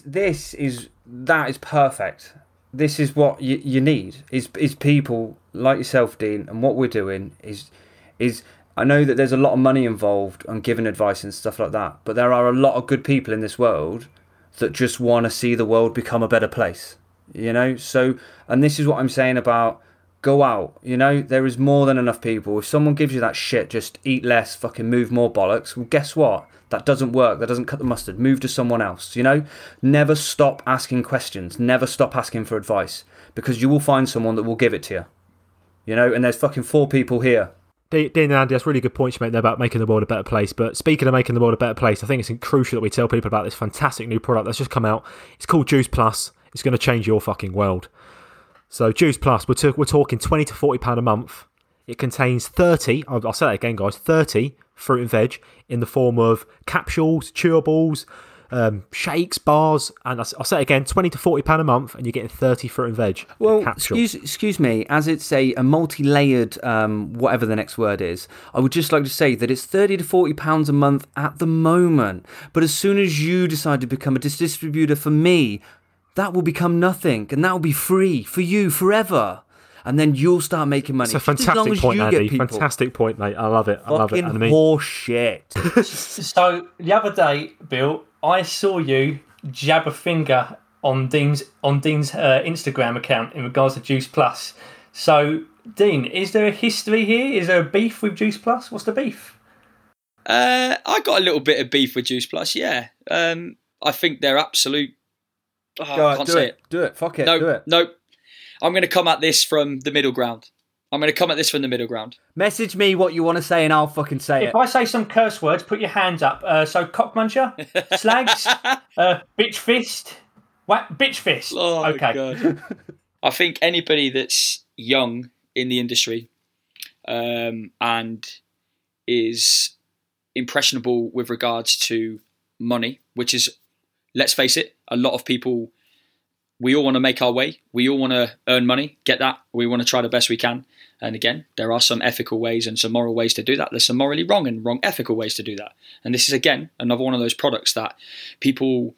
is perfect. This is what you need is people like yourself, Dean, and what we're doing is I know that there's a lot of money involved on giving advice and stuff like that, but there are a lot of good people in this world that just want to see the world become a better place, so, and this is what I'm saying about go out, there is more than enough people. If someone gives you that shit, just eat less, fucking move more bollocks, well, guess what? That doesn't work. That doesn't cut the mustard. Move to someone else, Never stop asking questions. Never stop asking for advice, because you will find someone that will give it to you, and there's fucking 4 people here. Dean and Andy, that's really good points you make there about making the world a better place. But speaking of making the world a better place, I think it's crucial that we tell people about this fantastic new product that's just come out. It's called Juice Plus. It's going to change your fucking world. So Juice Plus, we're talking £20 to £40 a month. It contains 30, I'll say that again, guys, 30 fruit and veg in the form of capsules, chewables, shakes, bars, and I'll say it again, £20 to £40 a month, and you're getting 30 fruit and veg. Well, excuse me, as it's a multi-layered, whatever the next word is, I would just like to say that it's £30 to £40 a month at the moment. But as soon as you decide to become a distributor for me, that will become nothing, and that will be free for you forever. And then you'll start making money. It's a fantastic point, Andy. Fantastic point, mate. I love it. Fucking horse shit. So the other day, Bill, I saw you jab a finger on Dean's Instagram account in regards to Juice Plus. So, Dean, is there a history here? Is there a beef with Juice Plus? What's the beef? I got a little bit of beef with Juice Plus, yeah. I think they're absolute... I can't say it. Do it. Fuck it. No, do it. No. I'm going to come at this from the middle ground. Message me what you want to say and I'll fucking say it. If I say some curse words, put your hands up. So cockmuncher, slags, bitch fist, bitch fist. Oh, okay. God. I think anybody that's young in the industry and is impressionable with regards to money, which is, let's face it, a lot of people, we all want to make our way. We all want to earn money, get that. We want to try the best we can. And again, there are some ethical ways and some moral ways to do that. There's some morally wrong and wrong ethical ways to do that. And this is, again, another one of those products that people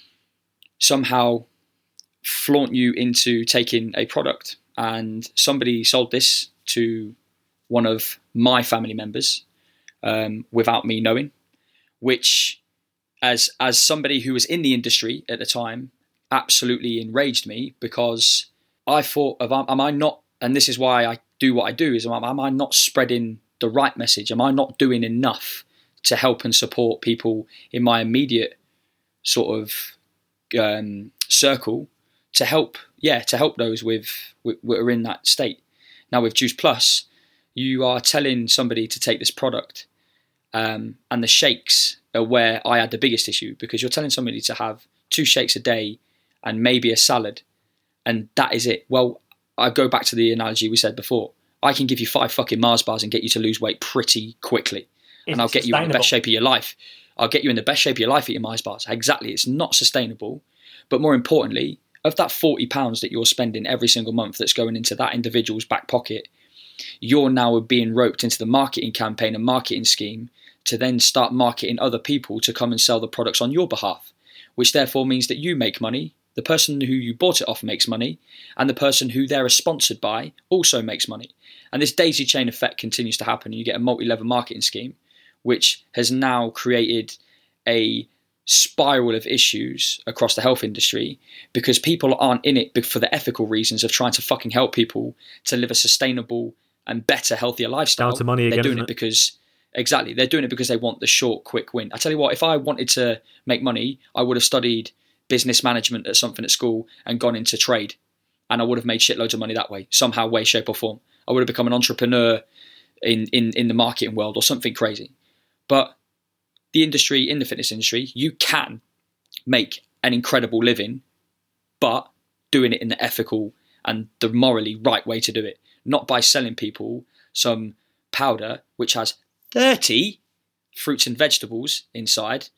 somehow flaunt you into taking a product. And somebody sold this to one of my family members without me knowing, which, as somebody who was in the industry at the time, absolutely enraged me, because I thought of, am I not, and this is why I do what I do, is am I not spreading the right message? Am I not doing enough to help and support people in my immediate sort of circle to help those with are in that state? Now with Juice Plus, you are telling somebody to take this product, and the shakes are where I had the biggest issue, because you're telling somebody to have 2 shakes a day and maybe a salad, and that is it. Well, I go back to the analogy we said before. I can give you 5 fucking Mars bars and get you to lose weight pretty quickly, and I'll get you in the best shape of your life. I'll get you in the best shape of your life at your Mars bars. Exactly. It's not sustainable, but more importantly, of that £40 that you're spending every single month that's going into that individual's back pocket, you're now being roped into the marketing campaign and marketing scheme to then start marketing other people to come and sell the products on your behalf, which therefore means that you make money, the person who you bought it off makes money, and the person who they're sponsored by also makes money. And this daisy chain effect continues to happen, and you get a multi-level marketing scheme, which has now created a spiral of issues across the health industry, because people aren't in it for the ethical reasons of trying to fucking help people to live a sustainable and better, healthier lifestyle. Down to money again. They're doing it because Exactly. They're doing it because they want the short, quick win. I tell you what, if I wanted to make money, I would have studied business management at something at school and gone into trade. And I would have made shitloads of money that way, somehow, way, shape or form. I would have become an entrepreneur in the marketing world or something crazy. But the industry, in the fitness industry, you can make an incredible living, but doing it in the ethical and the morally right way to do it. Not by selling people some powder which has 30 fruits and vegetables inside,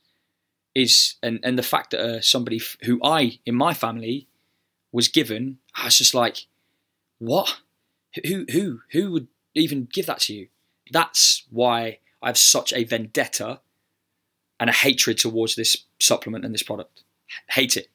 and the fact that somebody who in my family was given, I was just like, what? Who would even give that to you? That's why I have such a vendetta and a hatred towards this supplement and this product. Hate it.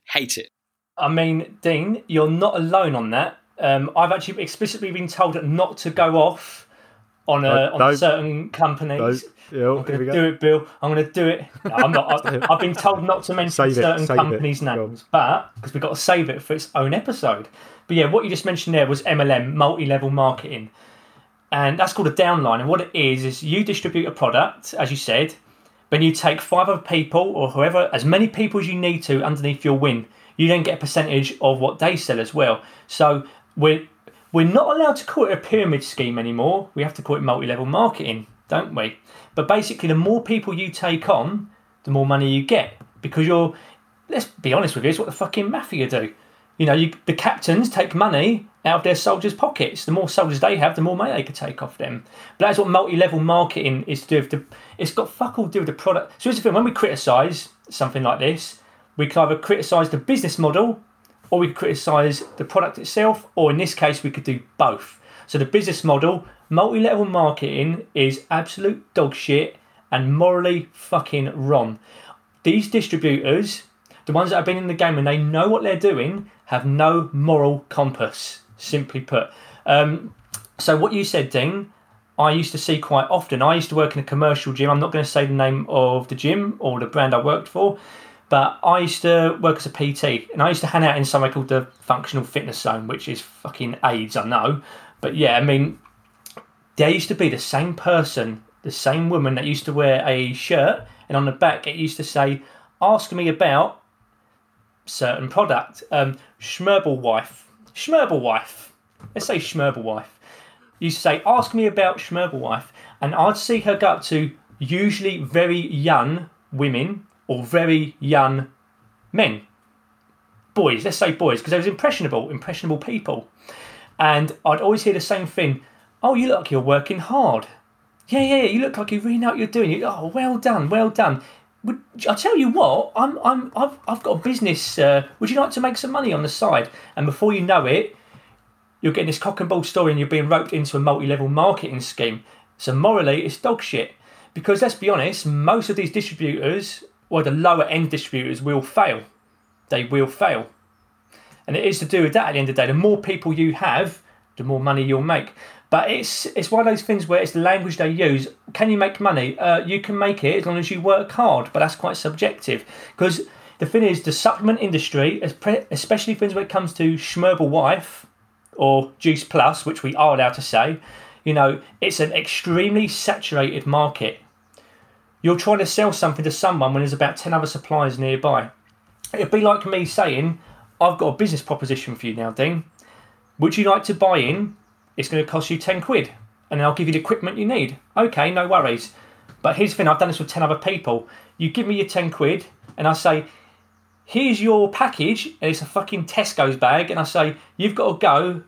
I mean, Dean, you're not alone on that. I've actually explicitly been told not to go off on certain companies. I'm going to do it, Bill. I'm going to do it. No, I'm not. I've been told not to mention certain companies' names, but because we've got to save it for its own episode. But yeah, what you just mentioned there was MLM, multi-level marketing, and that's called a downline. And what it is you distribute a product, as you said, then you take 5 other people or whoever, as many people as you need to underneath your win. You then get a percentage of what they sell as well. So we're not allowed to call it a pyramid scheme anymore. We have to call it multi-level marketing, don't we? But basically, the more people you take on, the more money you get. Because let's be honest with you, it's what the fucking mafia do. You know, the captains take money out of their soldiers' pockets. The more soldiers they have, the more money they can take off them. But that's what multi-level marketing is to do with it's got fuck all to do with the product. So here's the thing, when we criticise something like this, we can either criticise the business model, or we could criticise the product itself, or in this case, we could do both. So the business model, multi-level marketing, is absolute dog shit and morally fucking wrong. These distributors, the ones that have been in the game and they know what they're doing, have no moral compass, simply put. So what you said, Dean, I used to see quite often. I used to work in a commercial gym. I'm not going to say the name of the gym or the brand I worked for, but I used to work as a PT, and I used to hang out in somewhere called the Functional Fitness Zone, which is fucking AIDS, I know. But yeah, I mean, there used to be the same person, the same woman that used to wear a shirt, and on the back it used to say, ask me about certain product. Schmerble wife. Let's say Schmerble wife. Used to say, ask me about Schmerble wife. And I'd see her go up to usually very young women or very young men. Boys, let's say boys, because they was impressionable people. And I'd always hear the same thing. Oh, you look like you're working hard. Yeah, you look like you really know what you're doing. Oh, well done. I'll tell you what, I've got a business. Would you like to make some money on the side? And before you know it, you're getting this cock and ball story and you're being roped into a multi-level marketing scheme. So morally, it's dog shit. Because let's be honest, most of these distributors, or the lower end distributors, will fail. They will fail. And it is to do with that at the end of the day. The more people you have, the more money you'll make. But it's one of those things where it's the language they use. Can you make money? You can make it as long as you work hard, but that's quite subjective. Because the thing is, the supplement industry, especially things when it comes to Schmerble Wife or Juice Plus, which we are allowed to say, you know, it's an extremely saturated market. You're trying to sell something to someone when there's about 10 other suppliers nearby. It'd be like me saying, I've got a business proposition for you now, Dean. Would you like to buy in? It's going to cost you 10 quid and then I'll give you the equipment you need. Okay, no worries. But here's the thing, I've done this with 10 other people. You give me your 10 quid and I say, here's your package, and it's a fucking Tesco's bag, and I say, you've got to go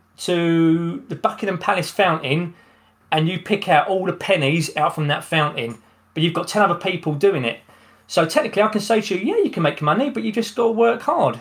to the Buckingham Palace fountain and you pick out all the pennies out from that fountain. But you've got 10 other people doing it. So technically I can say to you, yeah, you can make money, but you just got to work hard.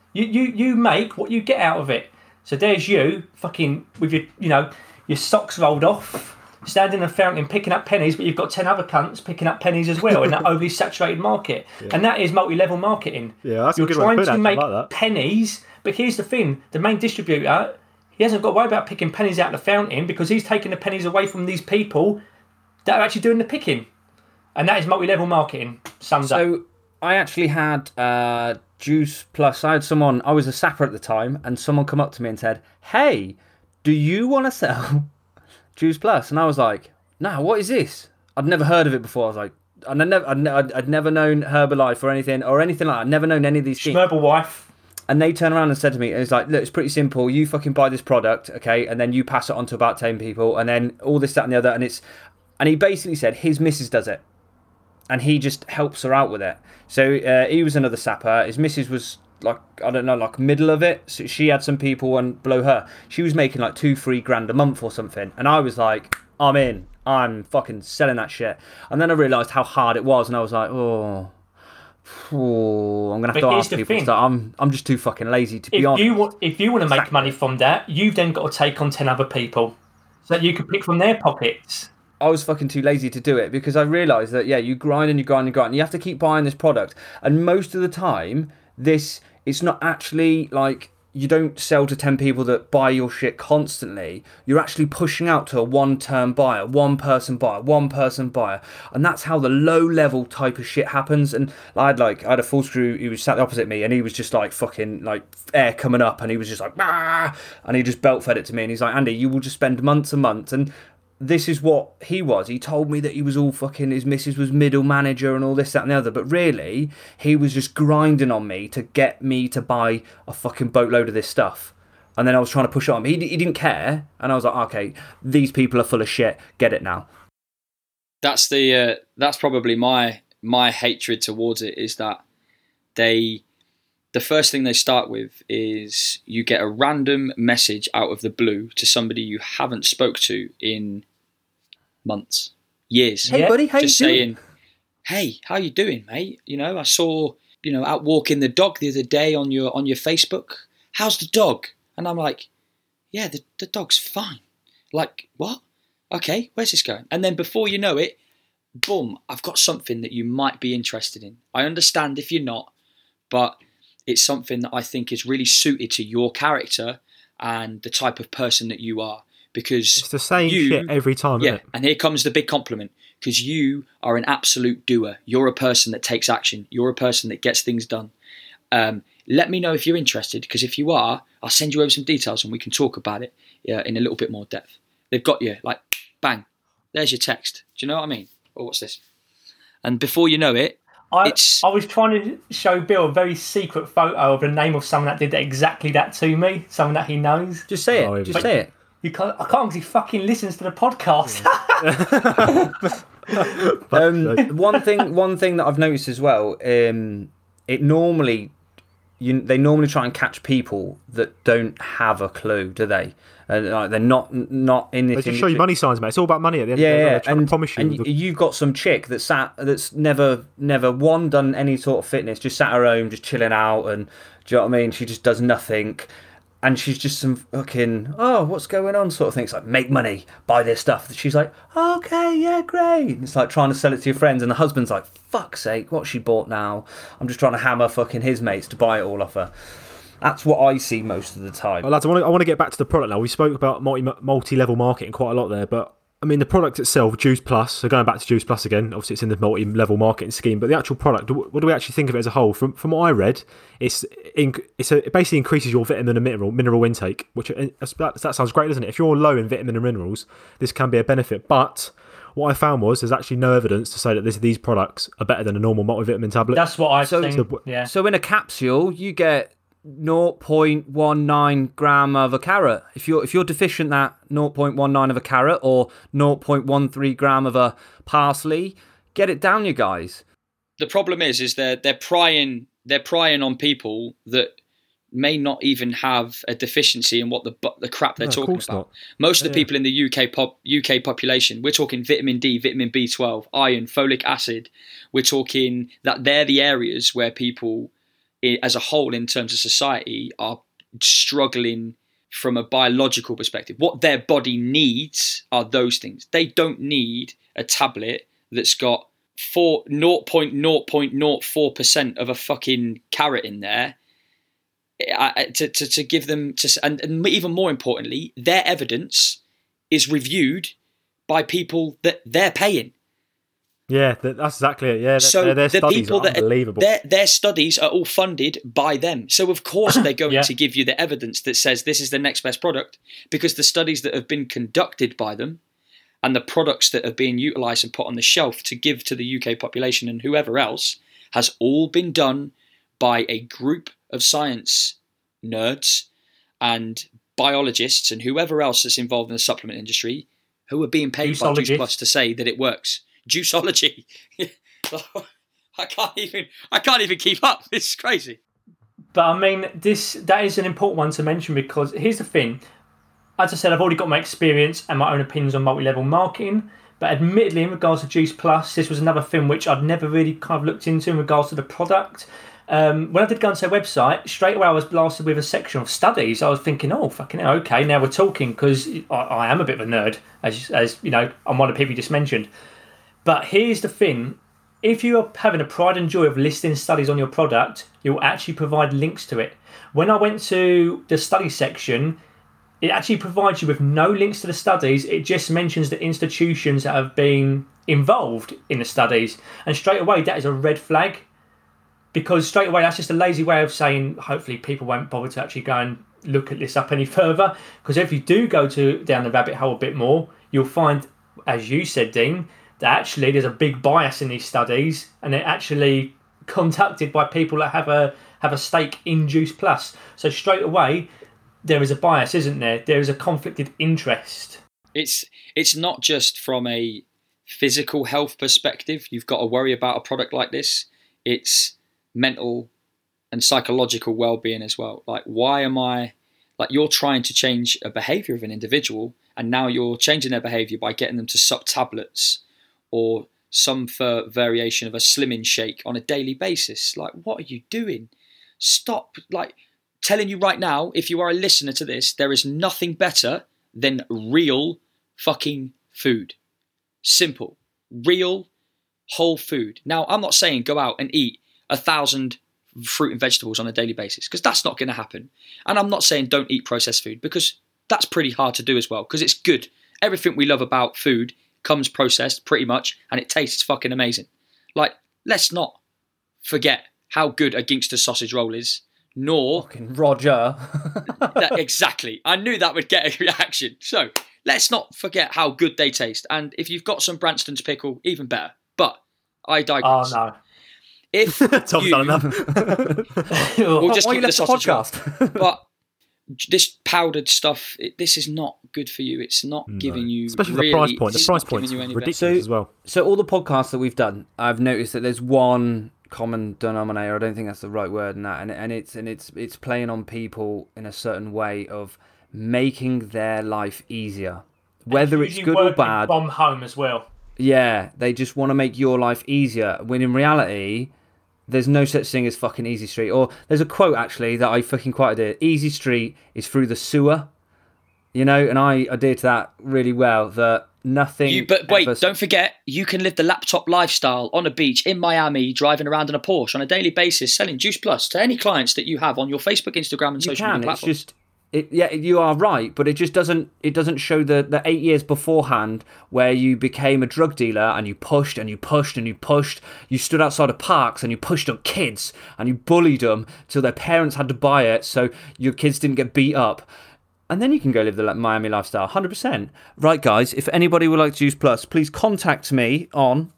You make what you get out of it. So there's you, fucking, with your socks rolled off, standing in a fountain picking up pennies, but you've got 10 other cunts picking up pennies as well in that overly saturated market. Yeah. And that is multi-level marketing. Yeah, that's You're a good trying way to put make like pennies, but here's the thing, the main distributor, he hasn't got to worry about picking pennies out of the fountain because he's taking the pennies away from these people that are actually doing the picking. And that is multi-level marketing, sums up. So I actually had Juice Plus. I was a sapper at the time, and someone come up to me and said, hey, do you want to sell Juice Plus? And I was like, no, what is this? I'd never heard of it before. I was like, and I'd never known Herbalife or anything like that. I'd never known any of these things. Schmerble wife. And they turn around and said to me, it's like, look, it's pretty simple. You fucking buy this product, okay, and then you pass it on to about 10 people, and then all this, that, and the other, and he basically said his missus does it, and he just helps her out with it. So he was another sapper. His missus was like, I don't know, like middle of it. So she had some people and below her. She was making like 2-3 grand a month or something, and I was like, I'm in. I'm fucking selling that shit. And then I realised how hard it was, and I was like, I'm gonna have to ask people. So I'm just too fucking lazy to be honest. If you want to make money from that, you've then got to take on 10 other people so that you can pick from their pockets. I was fucking too lazy to do it because I realised that you grind and you grind and grind, and you have to keep buying this product. And most of the time, it's not actually like, you don't sell to 10 people that buy your shit constantly. You're actually pushing out to a one-term buyer, one-person buyer. And that's how the low-level type of shit happens. And I had a full screw, he was sat opposite me, and he was just like fucking like air coming up, and he was just like, ah! And he just belt fed it to me. And he's like, Andy, you will just spend months and months. And this is what he was. He told me that he was all fucking, his missus was middle manager and all this, that and the other. But really, he was just grinding on me to get me to buy a fucking boatload of this stuff. And then I was trying to push on him. He didn't care. And I was like, okay, these people are full of shit. Get it now. That's probably my hatred towards it, is that the first thing they start with is you get a random message out of the blue to somebody you haven't spoke to in months, years. Hey, buddy, how just you saying, doing? Hey, how you doing, mate? I saw, out walking the dog the other day on your Facebook. How's the dog? And I'm like, yeah, the dog's fine. Like, what? Okay, where's this going? And then before you know it, boom, I've got something that you might be interested in. I understand if you're not, but it's something that I think is really suited to your character and the type of person that you are. Because it's the same shit every time, isn't it? And here comes the big compliment. Because you are an absolute doer. You're a person that takes action. You're a person that gets things done. Let me know if you're interested, because if you are, I'll send you over some details and we can talk about it in a little bit more depth. They've got you, like, bang, there's your text. Do you know what I mean? Or what's this? And before you know it, I was trying to show Bill a very secret photo of the name of someone that did exactly that to me, someone that he knows. Just say it. Just say it. I can't because he fucking listens to the podcast. One thing that I've noticed as well, they normally try and catch people that don't have a clue, do they? They're not in this. They just show you money signs, mate. It's all about money at the end of the day. They're trying to promise you. And you've got some chick that's never done any sort of fitness, just sat at home, just chilling out, and do you know what I mean? She just does nothing. And she's just some fucking, what's going on sort of thing. It's like, make money, buy this stuff. She's like, okay, yeah, great. And it's like trying to sell it to your friends. And the husband's like, fuck's sake, what's she bought now? I'm just trying to hammer fucking his mates to buy it all off her. That's what I see most of the time. Well, lads, I want to get back to the product now. We spoke about multi-level marketing quite a lot there, but I mean, the product itself, Juice Plus, so going back to Juice Plus again, obviously it's in the multi-level marketing scheme, but the actual product, what do we actually think of it as a whole? From what I read, it basically increases your vitamin and mineral intake, which that sounds great, doesn't it? If you're low in vitamin and minerals, this can be a benefit. But what I found was there's actually no evidence to say that these products are better than a normal multivitamin tablet. That's what I think. So in a capsule, you get 0.19 gram of a carrot. If you're deficient that 0.19 of a carrot or 0.13 gram of a parsley, get it down, you guys. The problem is they're prying on people that may not even have a deficiency in what the crap they're talking about. Not. Most of the people in the UK population, we're talking vitamin D, vitamin B12, iron, folic acid. We're talking that they're the areas where people, as a whole, in terms of society, are struggling from a biological perspective. What their body needs are those things. They don't need a tablet that's got 0.04% of a fucking carrot in there to give them and even more importantly, their evidence is reviewed by people that they're paying. Yeah, that's exactly it. Yeah, so their the studies people are unbelievable. Their studies are all funded by them. So of course they're going to give you the evidence that says this is the next best product, because the studies that have been conducted by them and the products that are being utilised and put on the shelf to give to the UK population and whoever else has all been done by a group of science nerds and biologists and whoever else that's involved in the supplement industry who are being paid by Juice Plus to say that it works. Juiceology. I can't even keep up. It's crazy. But I mean, that is an important one to mention, because here's the thing. As I said, I've already got my experience and my own opinions on multi-level marketing. But admittedly, in regards to Juice Plus, this was another thing which I'd never really kind of looked into in regards to the product. When I did go onto their website, straight away I was blasted with a section of studies. I was thinking, oh, fucking hell, okay, now we're talking, because I am a bit of a nerd, as you know, I'm one of the people you just mentioned. But here's the thing. If you are having a pride and joy of listing studies on your product, you'll actually provide links to it. When I went to the study section, it actually provides you with no links to the studies. It just mentions the institutions that have been involved in the studies. And straight away, that is a red flag. Because straight away, that's just a lazy way of saying, hopefully people won't bother to actually go and look at this up any further. Because if you do go down the rabbit hole a bit more, you'll find, as you said, Dean, that actually there's a big bias in these studies, and they're actually conducted by people that have a stake in Juice Plus. So straight away, there is a bias, isn't there? There is a conflicted interest. It's not just from a physical health perspective. You've got to worry about a product like this. It's mental and psychological well-being as well. Like, why am I... Like, you're trying to change a behaviour of an individual, and now you're changing their behaviour by getting them to suck tablets or some variation of a slimming shake on a daily basis. Like, what are you doing? Stop. Like, telling you right now, if you are a listener to this, there is nothing better than real fucking food. Simple. Real, whole food. Now, I'm not saying go out and eat 1,000 fruit and vegetables on a daily basis, because that's not going to happen. And I'm not saying don't eat processed food, because that's pretty hard to do as well, because it's good. Everything we love about food comes processed pretty much, and it tastes fucking amazing. Like, let's not forget how good a gangster sausage roll is, nor... Fucking Roger. Exactly. I knew that would get a reaction. So, let's not forget how good they taste. And if you've got some Branston's pickle, even better. But, I digress. Oh, no. If Tom's done enough. We'll just Why keep you the left sausage roll. podcast? But this powdered stuff, this is not good for you. It's not giving you... Especially really, the price point. The it's price not point's giving you any ridiculous benefit. as well. So all the podcasts that we've done, I've noticed that there's one common denominator. I don't think that's the right word in that, and it's playing on people in a certain way of making their life easier, whether it's good or bad. From home as well. Yeah, they just want to make your life easier, when in reality, there's no such thing as fucking easy street. Or there's a quote, actually, that I fucking quite adhere. Easy street is through the sewer. You know, and I adhere to that really well, that nothing... But wait, don't forget, you can live the laptop lifestyle on a beach in Miami, driving around in a Porsche on a daily basis, selling Juice Plus to any clients that you have on your Facebook, Instagram and social media platforms. It's just... Yeah, you are right, but it just doesn't show the 8 years beforehand where you became a drug dealer and you pushed and you pushed and you pushed. You stood outside of parks and you pushed on kids and you bullied them till their parents had to buy it so your kids didn't get beat up. And then you can go live the Miami lifestyle, 100%. Right, guys, if anybody would like Juice Plus, please contact me on...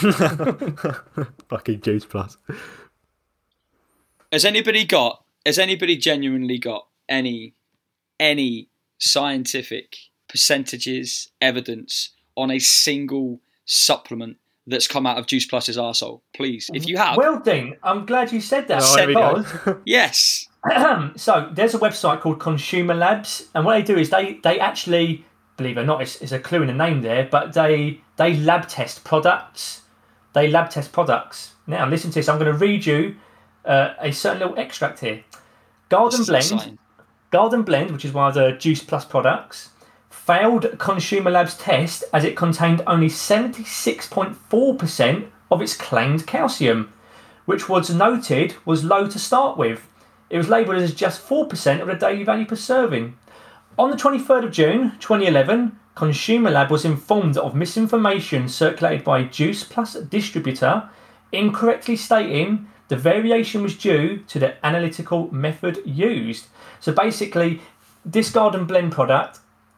Fucking Juice Plus. Has anybody genuinely got any scientific percentages, evidence on a single supplement that's come out of Juice Plus's arsehole? Please, if you have. Well, Dean, I'm glad you said that. Yes. So there's a website called Consumer Labs, and what they do is they actually, believe it or not, it's a clue in the name there, but they lab test products. Now, listen to this. I'm going to read you a certain little extract here. Garden Blend, which is one of the Juice Plus products, failed Consumer Labs test as it contained only 76.4% of its claimed calcium, which was noted was low to start with. It was labelled as just 4% of the daily value per serving. On the 23rd of June 2011, Consumer Lab was informed of misinformation circulated by a Juice Plus distributor, incorrectly stating the variation was due to the analytical method used. So basically, this Garden Blend product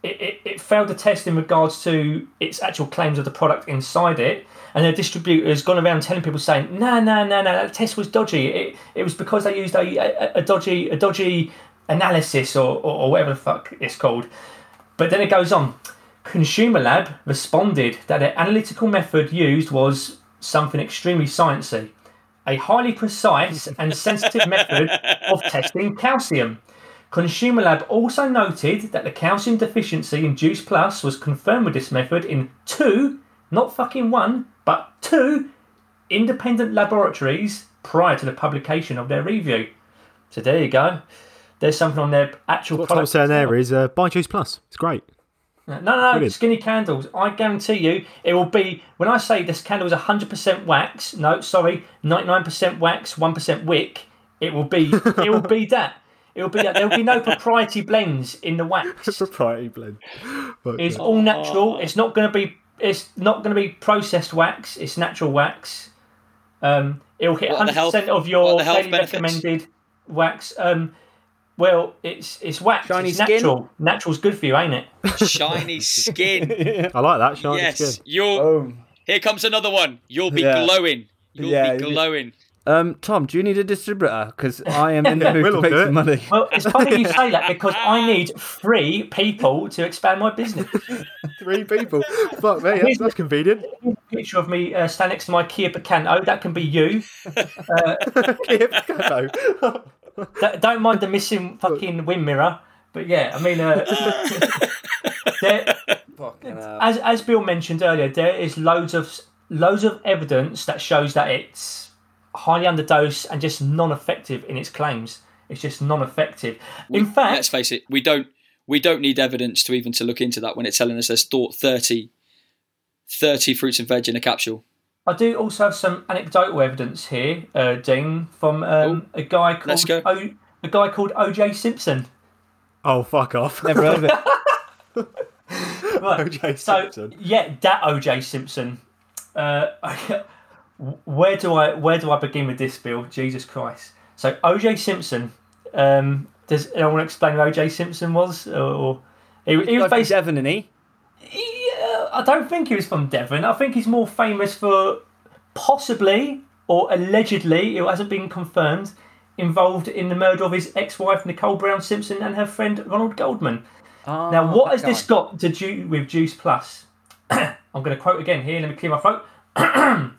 it failed the test in regards to its actual claims of the product inside it, and the distributor has gone around telling people saying, no, that test was dodgy. It was because they used a dodgy analysis or whatever the fuck it's called. But then it goes on. Consumer Lab responded that their analytical method used was something extremely sciencey, a highly precise and sensitive method of testing calcium. Consumer Lab also noted that the calcium deficiency in Juice Plus was confirmed with this method in 2, not fucking 1, but 2 independent laboratories prior to the publication of their review. So there you go. There's something on their actual What product. I'm saying there is buy Juice Plus. It's great. No, Brilliant. Skinny Candles. I guarantee you it will be, when I say this candle is 100% wax, 99% wax, 1% wick, it will be that. It will be that. There will be no proprietary blends in the wax. Proprietary blend. It's all natural. It's not going to be processed wax. It's natural wax. It will hit 100% of your daily recommended wax. Well, it's wax. Shiny it's skin? natural. Natural's good for you, ain't it? Shiny skin. I like that. Shiny Yes. skin. Here comes another one. You'll be Yeah. glowing. You'll Yeah, be glowing. Tom, do you need a distributor? Because I am in the mood to We'll make do it. some money. Well, it's funny you say that because I need 3 people to expand my business. 3 people. Fuck me. That's convenient. Here's a picture of me standing next to my Kia Picanto. That can be you. Don't mind the missing fucking wind mirror. But yeah, I mean, as Bill mentioned earlier, there is loads of evidence that shows that it's highly underdosed and just non-effective in its claims. It's just non-effective. In fact, Let's face it, we don't need evidence to look into that when it's telling us there's 30 fruits and veg in a capsule. I do also have some anecdotal evidence here, Dean, from a guy called O.J. Simpson. Oh, fuck off. Never heard of it. Right. O.J. Simpson. Yeah, that O.J. Simpson. Where do I begin with this, Bill? Jesus Christ. So O.J. Simpson. Does anyone want to explain who O.J. Simpson was? Or he was basically Devon, isn't he? I don't think he was from Devon. I think he's more famous for possibly or allegedly, it hasn't been confirmed, involved in the murder of his ex-wife Nicole Brown Simpson and her friend Ronald Goldman. Now, what has this got to do with Juice Plus? I'm going to quote again here. Let me clear my throat.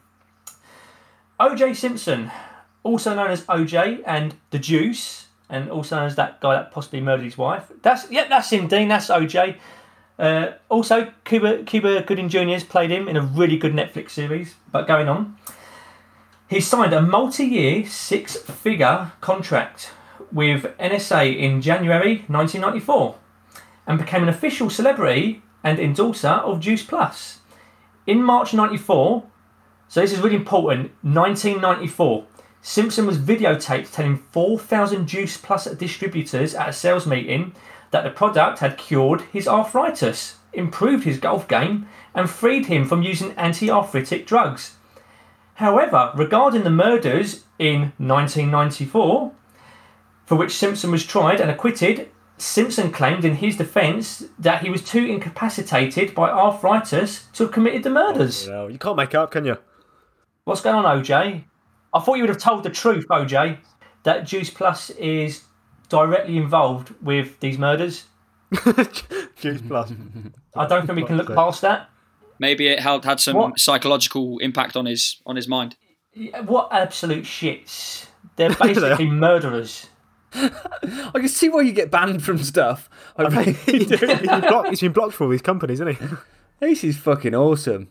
O.J. Simpson, also known as O.J. and the Juice, and also known as that guy that possibly murdered his wife. That's him, Dean. That's O.J. Also, Cuba Gooding Jr. played him in a really good Netflix series. But going on, he signed a multi-year, 6-figure contract with NSA in January 1994 and became an official celebrity and endorser of Juice Plus. In March 94, so this is really important, 1994, Simpson was videotaped telling 4,000 Juice Plus distributors at a sales meeting that the product had cured his arthritis, improved his golf game, and freed him from using anti-arthritic drugs. However, regarding the murders in 1994, for which Simpson was tried and acquitted, Simpson claimed in his defence that he was too incapacitated by arthritis to have committed the murders. No, you can't make it up, can you? What's going on, OJ? I thought you would have told the truth, OJ, that Juice Plus is directly involved with these murders. Juice Plus. I don't think we can look past that. Maybe it had some psychological impact on his mind. What absolute shits. They're basically murderers. I can see why you get banned from stuff. He's been blocked for all these companies, isn't he? This is fucking awesome.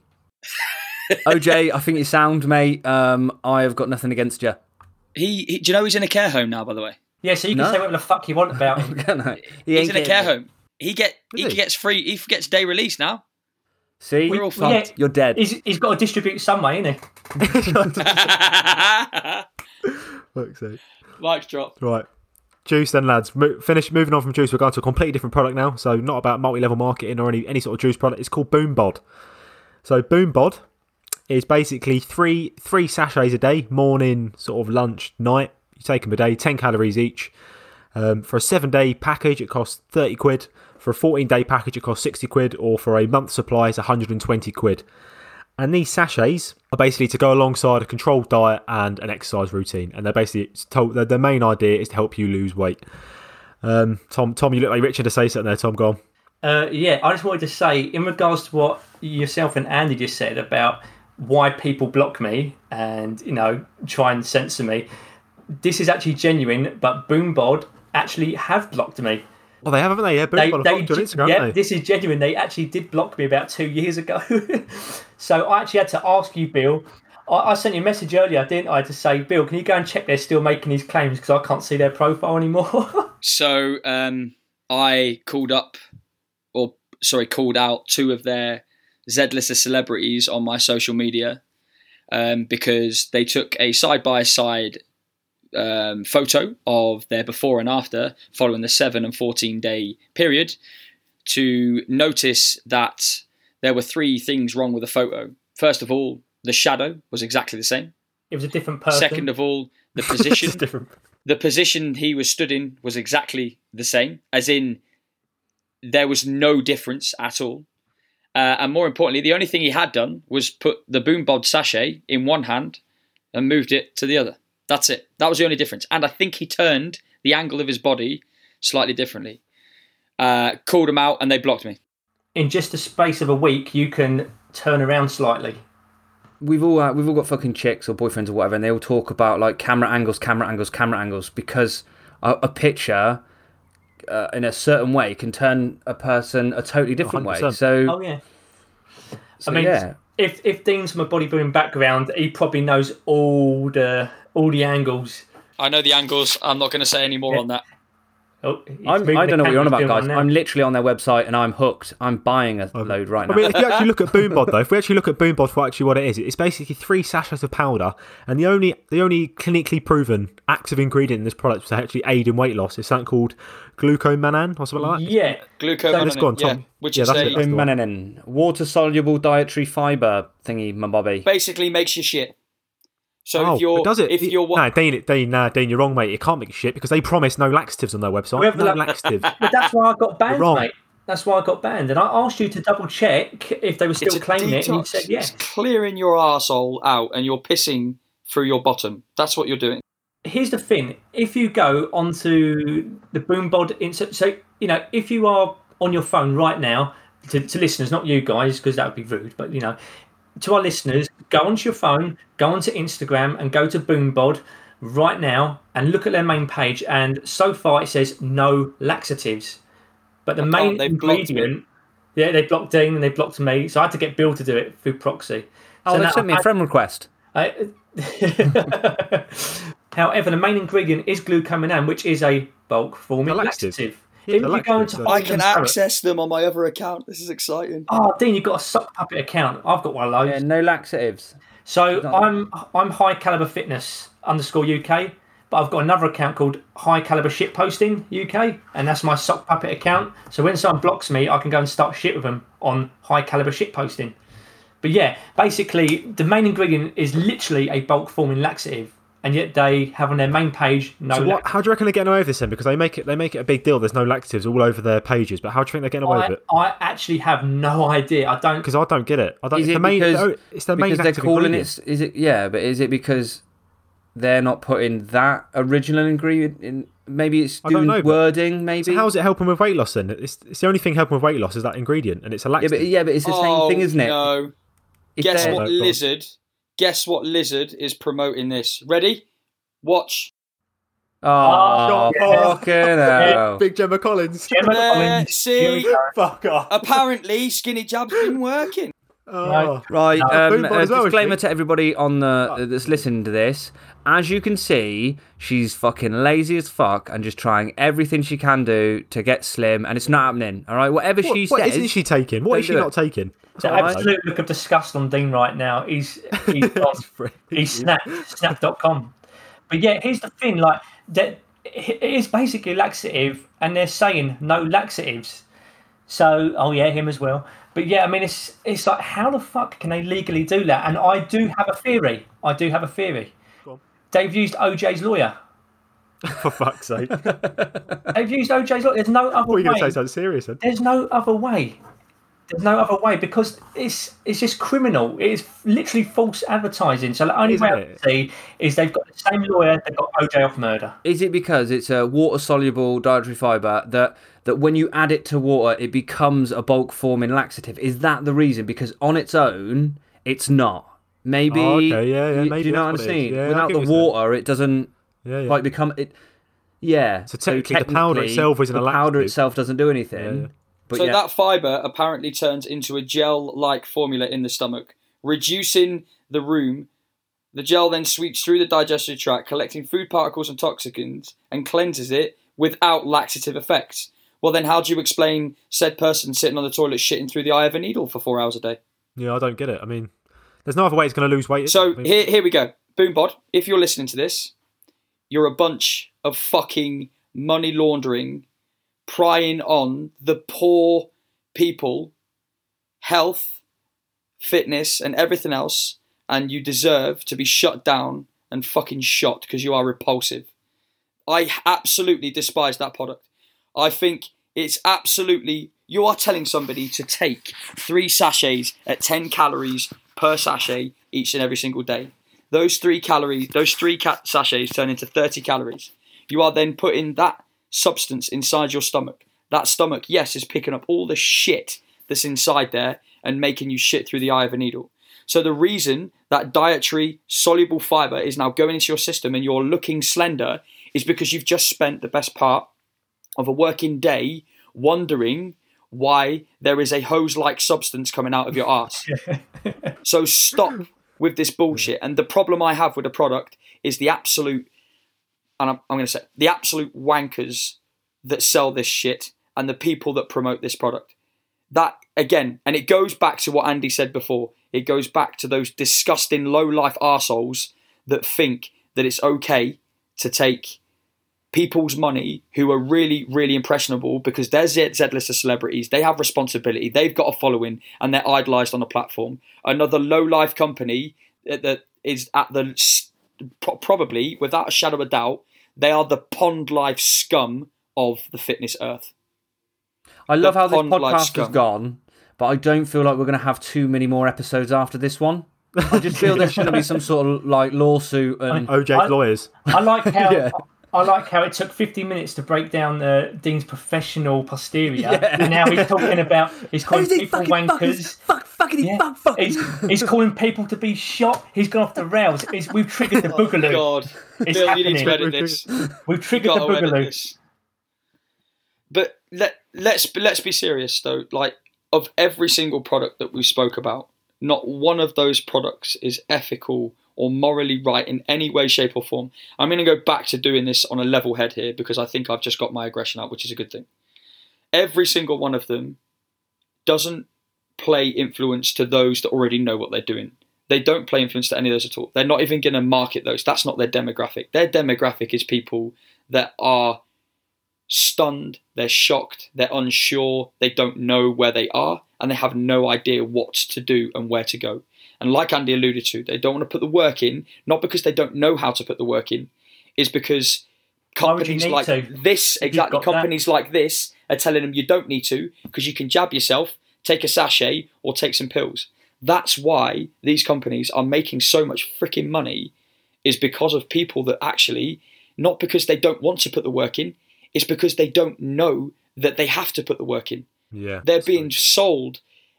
OJ, I think you're sound, mate. I have got nothing against you. Do you know he's in a care home now, by the way? Yeah, so you can say whatever the fuck you want about him. He's in a care home. He gets free. He gets day release now. See, we're all fucked. Yeah, you're dead. He's got to distribute some way, isn't he? Fuck's sake. Mic drop. Right. Juice then, lads. Moving on from Juice, we're going to a completely different product now. So not about multi-level marketing or any sort of juice product. It's called Boom Bod. So Boom Bod is basically three sachets a day, morning, sort of lunch, night. You take them a day, 10 calories each. For a 7-day package, it costs 30 quid. For a 14-day package, it costs 60 quid, or for a month supply, it's 120 quid. And these sachets are basically to go alongside a controlled diet and an exercise routine. And they're basically told their main idea is to help you lose weight. Tom, you look like Richard to say something there. Tom, go on. Yeah, I just wanted to say, in regards to what yourself and Andy just said about why people block me and, try and censor me, this is actually genuine, but Boombod actually have blocked me. Well, they have, haven't they? Yeah, Boombod have blocked you on Instagram, yeah, haven't they? This is genuine. They actually did block me about 2 years ago. So I actually had to ask you, Bill. I sent you a message earlier, didn't I, to say, Bill, can you go and check they're still making these claims because I can't see their profile anymore. So I called out 2 of their Z-lister celebrities on my social media because they took a side-by-side photo of their before and after following the 7 and 14-day period to notice that there were 3 things wrong with the photo. First of all, the shadow was exactly the same. It was a different person. Second of all, the position the position he was stood in was exactly the same, as in there was no difference at all. And more importantly, the only thing he had done was put the Boombod sachet in one hand and moved it to the other. That's it. That was the only difference. And I think he turned the angle of his body slightly differently. Called him out and they blocked me. In just the space of a week, you can turn around slightly. We've all got fucking chicks or boyfriends or whatever, and they all talk about like camera angles, because a picture in a certain way can turn a person a totally different 100%. way. So, Oh yeah. If Dean's from a bodybuilding background, he probably knows all the angles. I know the angles. I'm not going to say any more on that. Oh, I don't know what you're on about, guys. I'm literally on their website and I'm hooked. I'm buying a load right now. I mean, if you actually look at Boombod, though, if we actually look at Boombod for actually what it is, it's basically 3 sachets of powder, and the only clinically proven active ingredient in this product to actually aid in weight loss is something called glucomannan or something like that. Yeah. Glucomannan, go on, Tom. which Yeah, is that's it. Glucomannan, water-soluble dietary fibre thingy, my bobby. basically makes you shit. So Oh, if you're, but does it? if you're, Dean, you're wrong, mate. It can't make you shit because they promise no laxatives on their website. No laxatives. But that's why I got banned, wrong. mate. That's why I got banned. And I asked you to double check if they were still it's a claiming it, and you detox. said yes. It's clearing your arsehole out and you're pissing through your bottom. That's what you're doing. Here's the thing: if you go onto the Boombod, so if you are on your phone right now, to listeners, not you guys, because that would be rude, but to our listeners, go onto your phone, go onto Instagram, and go to Boombod right now and look at their main page. And so far, it says no laxatives, but the main ingredient. Yeah, they blocked Dean and they blocked me, so I had to get Bill to do it through proxy. Oh, they sent me a friend request. However, the main ingredient is glucomannan, which is a bulk forming laxative. Yeah, If you go into I can access them on my other account. This is exciting. Oh, Dean, you've got a sock puppet account. I've got one of those. Yeah, no laxatives. So I'm High Caliber Fitness _UK, but I've got another account called High Caliber Shit Posting UK, and that's my sock puppet account. So when someone blocks me, I can go and start shit with them on High Caliber Shit Posting. But yeah, basically the main ingredient is literally a bulk forming laxative, and yet they have on their main page no. So how do you reckon they're getting away with this then? Because they make it a big deal. There's no laxatives all over their pages, but how do you think they're getting away with it? I actually have no idea. I don't. Because I don't get it. I don't. Is It's it the main. because- It's the main. Because they're active calling ingredient. it. Is it? Yeah, but is it because they're not putting that original ingredient in? Maybe it's I don't doing know, but- wording. Maybe. So how's it helping with weight loss then? It's the only thing helping with weight loss is that ingredient, and it's a yeah, laxative. but it's the same thing, isn't it? No. If Guess they're- what lizard? Guess what lizard is promoting this? Ready? Watch. Oh, yeah. fucking hell. Big Gemma Collins. Gemma Collins. Here we See, go. Fuck off. apparently Skinny Jab's been working. Oh. Right, Boombod as well, disclaimer is she? to everybody on that's listening to this. As you can see, she's fucking lazy as fuck and just trying everything she can do to get slim, and it's not happening. All right, whatever she What says. isn't she taking? What is she don't do not taking? The absolute look of disgust on Dean right now. He's snap.com. But yeah, here's the thing: like that, it is basically laxative, and they're saying no laxatives. So, oh yeah, him as well. But yeah, I mean, it's like, how the fuck can they legally do that? And I do have a theory. Go on. They've used OJ's lawyer. For fuck's sake. They've used OJ's law. There's no other What are you going way. to say something serious then? There's no other way. There's no other way because it's just criminal. It is literally false advertising. So the only way I can see is they've got the same lawyer that got OJ off murder. Is it because it's a water-soluble dietary fibre that when you add it to water, it becomes a bulk-forming laxative? Is that the reason? Because on its own, it's not. Maybe. Oh, okay, yeah, maybe. Do you know what I'm saying? Without the water, it doesn't like become it. Yeah. So technically, the powder itself isn't a laxative. The powder itself doesn't do anything. Yeah. But so that fibre apparently turns into a gel-like formula in the stomach, reducing the room. The gel then sweeps through the digestive tract, collecting food particles and toxins, and cleanses it without laxative effects. Well, then how do you explain said person sitting on the toilet shitting through the eye of a needle for 4 hours a day? Yeah, I don't get it. I mean, there's no other way it's going to lose weight. So here we go. Boombod, if you're listening to this, you're a bunch of fucking money laundering, prying on the poor people, health, fitness, and everything else, and you deserve to be shut down and fucking shot because you are repulsive. I absolutely despise that product. I think it's absolutely... You are telling somebody to take 3 sachets at 10 calories per sachet each and every single day. Those 3 sachets turn into 30 calories. You are then putting that substance inside your stomach. That stomach, yes, is picking up all the shit that's inside there and making you shit through the eye of a needle. So the reason that dietary soluble fibre is now going into your system and you're looking slender is because you've just spent the best part of a working day wondering why there is a hose-like substance coming out of your arse. So stop with this bullshit. And the problem I have with the product is the absolute, and I'm going to say, the absolute wankers that sell this shit and the people that promote this product. That, again, and it goes back to what Andy said before. It goes back to those disgusting low-life arseholes that think that it's okay to take people's money who are really, really impressionable because they're Z-lister celebrities. They have responsibility. They've got a following and they're idolised on the platform. Another low-life company that is at the, probably, without a shadow of a doubt, they are the pond life scum of the fitness earth. I love how this podcast has gone, but I don't feel like we're going to have too many more episodes after this one. I just feel there's going to be some sort of like lawsuit and OJ's lawyers. I like how I like how it took 50 minutes to break down Dean's professional posterior, and now he's talking about he's calling people wankers. He's calling people to be shot. He's gone off the rails. We've triggered the boogaloo. Oh God, it's Bill, happening. you need to edit this. We've triggered the boogaloo. But let's be serious though. Like, of every single product that we spoke about, not one of those products is ethical or morally right in any way, shape or form. I'm going to go back to doing this on a level head here because I think I've just got my aggression out, which is a good thing. Every single one of them doesn't play influence to those that already know what they're doing. They don't play influence to any of those at all. They're not even going to market those. That's not their demographic. Their demographic is people that are stunned, they're shocked, they're unsure, they don't know where they are, and they have no idea what to do and where to go. And like Andy alluded to, they don't want to put the work in, not because they don't know how to put the work in, is because companies like this, companies like this are telling them you don't need to because you can jab yourself, take a sachet or take some pills. That's why these companies are making so much freaking money, is because of people that actually, not because they don't want to put the work in, it's because they don't know that they have to put the work in. Yeah, they're being sold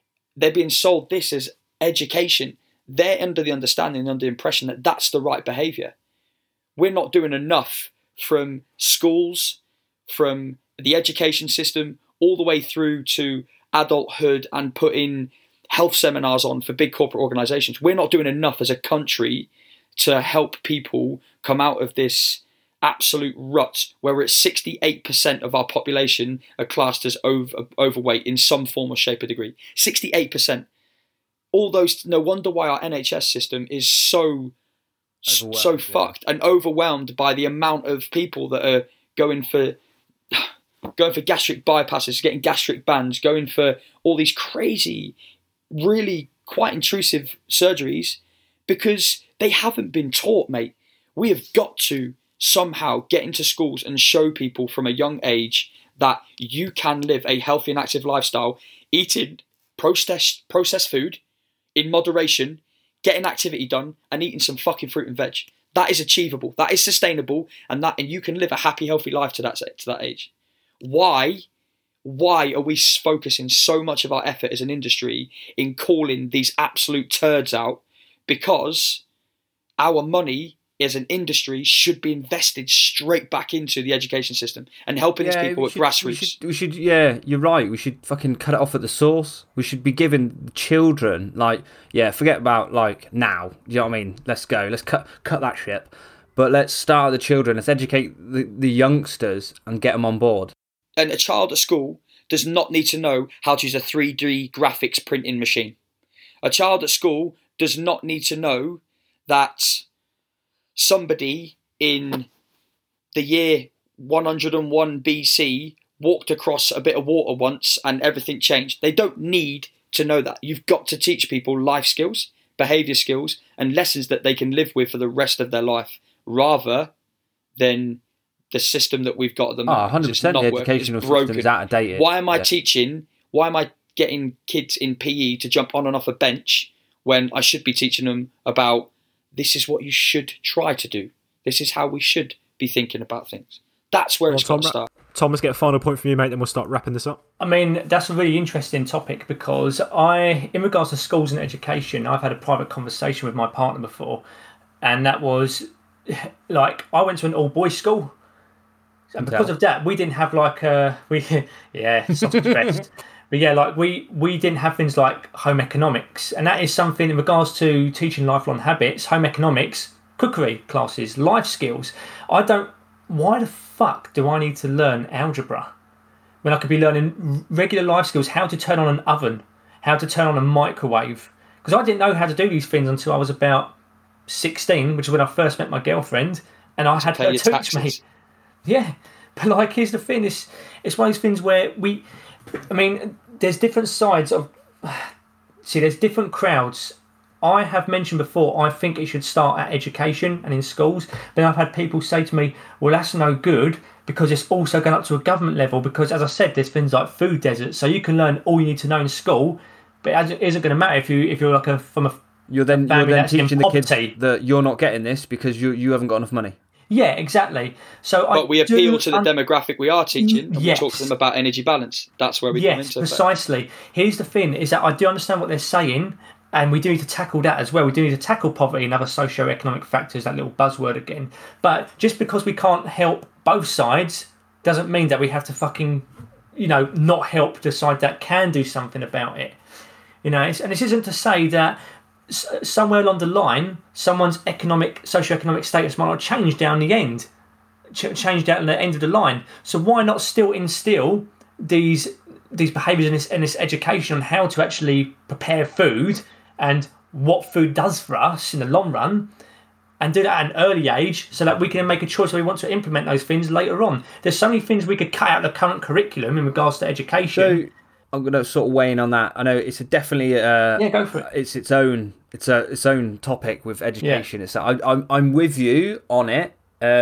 this as education. They're under the understanding, under the impression that that's the right behaviour. We're not doing enough from schools, from the education system, all the way through to adulthood and putting health seminars on for big corporate organisations. We're not doing enough as a country to help people come out of this absolute rut where it's 68% of our population are classed as overweight in some form or shape or degree. 68%. All those, no wonder why our NHS system is so fucked and overwhelmed by the amount of people that are going for gastric bypasses, getting gastric bands, going for all these crazy, really quite intrusive surgeries because they haven't been taught, mate. We have got to somehow get into schools and show people from a young age that you can live a healthy and active lifestyle, eating processed food in moderation, getting activity done, and eating some fucking fruit and veg. That is achievable. That is sustainable, and you can live a happy, healthy life to that age. Why are we focusing so much of our effort as an industry in calling these absolute turds out? Because our money as an industry should be invested straight back into the education system and helping these people at grassroots. We should, yeah, you're right. We should fucking cut it off at the source. We should be giving children, forget about now. You know what I mean? Let's go. Let's cut that shit. But let's start the children. Let's educate the youngsters and get them on board. And a child at school does not need to know how to use a 3D graphics printing machine. A child at school does not need to know that somebody in the year 101 BC walked across a bit of water once and everything changed. They don't need to know that. You've got to teach people life skills, behaviour skills, and lessons that they can live with for the rest of their life, rather than the system that we've got at the moment. 100%. The educational system is outdated. Why am I teaching? Why am I getting kids in PE to jump on and off a bench when I should be teaching them about this is what you should try to do. This is how we should be thinking about things. That's where it's got to start. Thomas, get a final point from you, mate, then we'll start wrapping this up. I mean, that's a really interesting topic because in regards to schools and education, I've had a private conversation with my partner before, and that was I went to an all-boys school, and because of that, we didn't have sausage fest. But yeah, we didn't have things like home economics, and that is something in regards to teaching lifelong habits, home economics, cookery classes, life skills. Why the fuck do I need to learn algebra when I could be learning regular life skills, how to turn on an oven, how to turn on a microwave? Because I didn't know how to do these things until I was about 16, which is when I first met my girlfriend, and I had her teach me. Yeah, but here's the thing, it's one of these things where there's different sides of... See, there's different crowds. I have mentioned before, I think it should start at education and in schools. Then I've had people say to me, well, that's no good because it's also going up to a government level because, as I said, there's things like food deserts. So you can learn all you need to know in school, but it isn't going to matter if you're from a You're then teaching the kids that you're not getting this because you haven't got enough money. Yeah, exactly. But we appeal to the demographic we are teaching, and we talk to them about energy balance. That's where we come into it. Yes, precisely. Here's the thing, is that I do understand what they're saying, and we do need to tackle that as well. We do need to tackle poverty and other socio-economic factors, that little buzzword again. But just because we can't help both sides doesn't mean that we have to fucking, not help the side that can do something about it. And this isn't to say that somewhere along the line, someone's socio-economic status might not change down the end, change down the end of the line. So why not still instill these behaviours in this education on how to actually prepare food and what food does for us in the long run, and do that at an early age so that we can make a choice if we want to implement those things later on. There's so many things we could cut out of the current curriculum in regards to education. So I'm going to sort of weigh in on that. I know it's definitely go for it. It's its own topic with education. Yeah. I'm with you on it.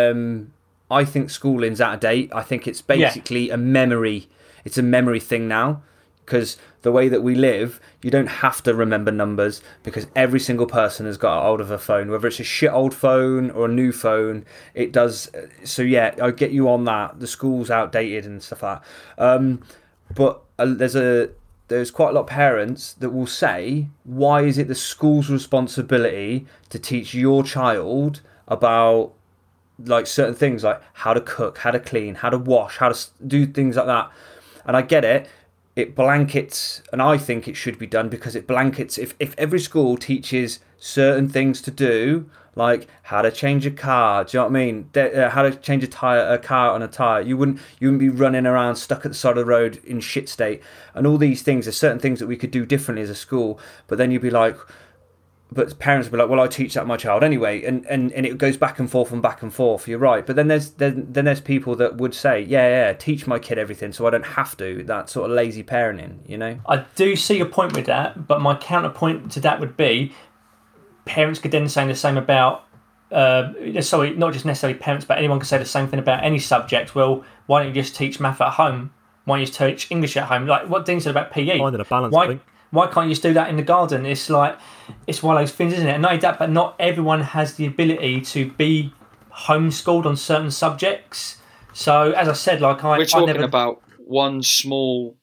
I think schooling's out of date. I think it's basically a memory. It's a memory thing now, because the way that we live, you don't have to remember numbers because every single person has got a hold of a phone, whether it's a shit old phone or a new phone. It does. So yeah, I get you on that. The school's outdated and stuff like that. But there's quite a lot of parents that will say, why is it the school's responsibility to teach your child about certain things like how to cook, how to clean, how to wash, how to do things like that? And I get it. It blankets, and I think it should be done because it blankets. If every school teaches certain things to do, like how to change a car, do you know what I mean? How to change a car on a tyre. You wouldn't be running around stuck at the side of the road in shit state. And all these things, there's certain things that we could do differently as a school. But then you'd be like, but parents would be like, well, I teach that to my child anyway, and it goes back and forth and back and forth. You're right, but then there's people that would say, yeah, teach my kid everything, so I don't have to. That sort of lazy parenting, I do see your point with that, but my counterpoint to that would be, parents could then say the same about sorry, not just necessarily parents, but anyone can say the same thing about any subject. Well, why don't you just teach math at home? Why don't you just teach English at home? Like what Dean said about PE. Finding a balance, I think. Why can't you just do that in the garden? It's like, it's one of those things, isn't it? And not only that, but not everyone has the ability to be homeschooled on certain subjects. So, as I said, like we're talking about one small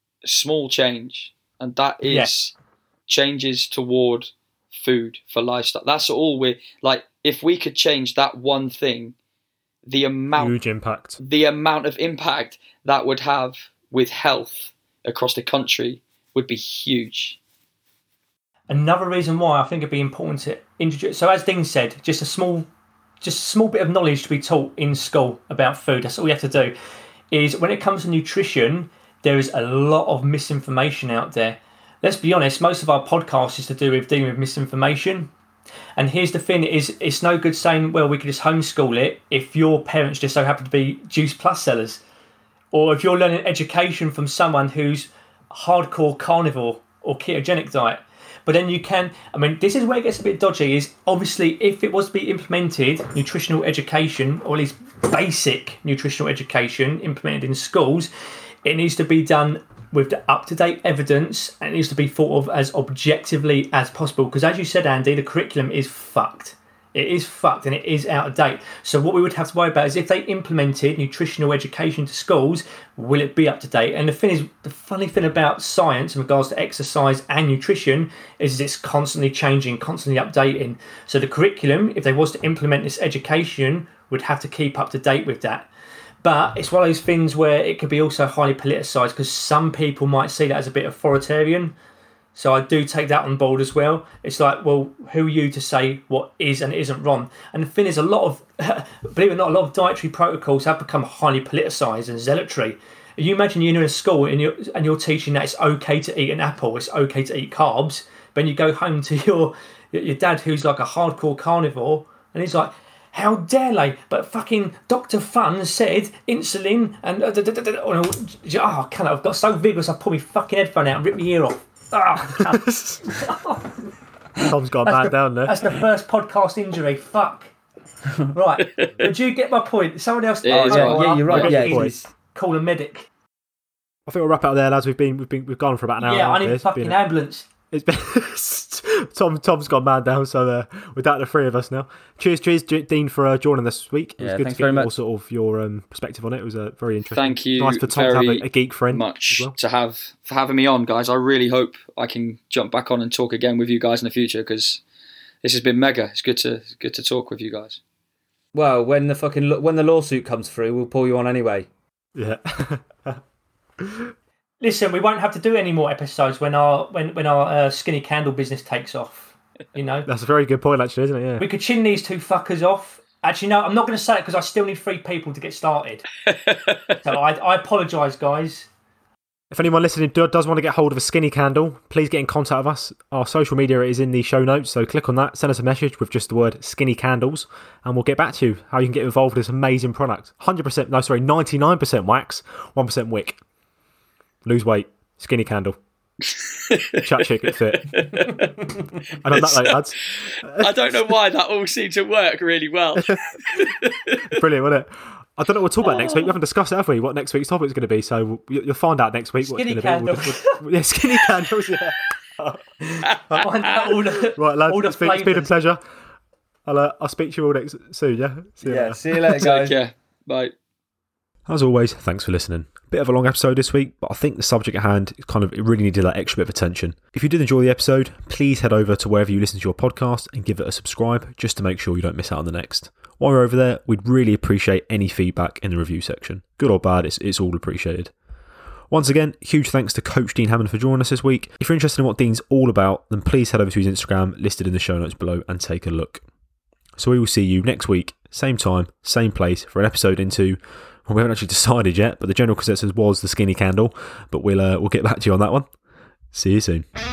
change, and that is changes toward food for lifestyle. That's all we're like. If we could change that one thing, the amount huge impact, the amount of impact that would have with health across the country would be huge. Another reason why I think it'd be important to introduce. So, as Dean said, just a small bit of knowledge to be taught in school about food. That's all we have to do. Is when it comes to nutrition, there is a lot of misinformation out there. Let's be honest, most of our podcast is to do with dealing with misinformation. And here's the thing, it's no good saying, well, we could just homeschool it if your parents just so happen to be Juice Plus sellers. Or if you're learning education from someone who's hardcore carnivore or ketogenic diet. But then you can, this is where it gets a bit dodgy, is obviously if it was to be implemented, nutritional education, or at least basic nutritional education implemented in schools, it needs to be done with the up-to-date evidence, and it needs to be thought of as objectively as possible. Because as you said, Andy, the curriculum is fucked. It is fucked and it is out of date. So what we would have to worry about is if they implemented nutritional education to schools, will it be up to date? And the funny thing about science in regards to exercise and nutrition is it's constantly changing, constantly updating. So the curriculum, if they was to implement this education, would have to keep up to date with that. But it's one of those things where it could be also highly politicised because some people might see that as a bit authoritarian. So I do take that on board as well. It's like, well, who are you to say what is and isn't wrong? And the thing is, a lot of, believe it or not, a lot of dietary protocols have become highly politicised and zealotry. You imagine you're in a school and you're teaching that it's okay to eat an apple, it's okay to eat carbs. But then you go home to your dad who's like a hardcore carnivore, and he's like, how dare they? But fucking Dr. Fun said insulin and I've got so vigorous I pulled my fucking headphone out and ripped my ear off. Tom's got a man down there. That's the first podcast injury. Fuck. Right. Did you get my point? Someone else. Yeah, you're right. Yeah, call a medic. I think we'll wrap it up there, lads. We've gone for about an hour. Yeah, I need a fucking ambulance. It's been Tom's got man down, so we're down to three of us now. Cheers, Dean, for joining us this week. It was good to get more sort of your perspective on it. It was very interesting. Thank you. Nice for Tom to have a geek friend much as well. for having me on, guys. I really hope I can jump back on and talk again with you guys in the future because this has been mega. It's good to talk with you guys. Well, when the lawsuit comes through, we'll pull you on anyway. Yeah. Listen, we won't have to do any more episodes when our skinny candle business takes off. You know, that's a very good point, actually, isn't it? Yeah. We could chin these two fuckers off. Actually, no, I'm not going to say it because I still need 3 people to get started. So I apologise, guys. If anyone listening does want to get hold of a skinny candle, please get in contact with us. Our social media is in the show notes, so click on that, send us a message with just the word skinny candles, and we'll get back to you how you can get involved with this amazing product. 99% wax, 1% wick. Lose weight, skinny candle. Chat shit, get fit. And on that note, lads. I don't know why that all seemed to work really well. Brilliant, wasn't it? I don't know what we'll talk about next week. We haven't discussed it, have we? What next week's topic is going to be. So you'll find out next week what it's going to be. Yeah, skinny candles, yeah. Right, lads, it's been a pleasure. I'll speak to you all soon, yeah? See you later, guys. Take care. Bye. As always, thanks for listening. Bit of a long episode this week, but I think the subject at hand it really needed that extra bit of attention. If you did enjoy the episode, please head over to wherever you listen to your podcast and give it a subscribe just to make sure you don't miss out on the next. While you're over there, we'd really appreciate any feedback in the review section. Good or bad, it's all appreciated. Once again, huge thanks to Coach Dean Hammond for joining us this week. If you're interested in what Dean's all about, then please head over to his Instagram listed in the show notes below and take a look. So we will see you next week, same time, same place, for an episode into... Well, we haven't actually decided yet, but the general consensus was the skinny candle. But we'll get back to you on that one. See you soon.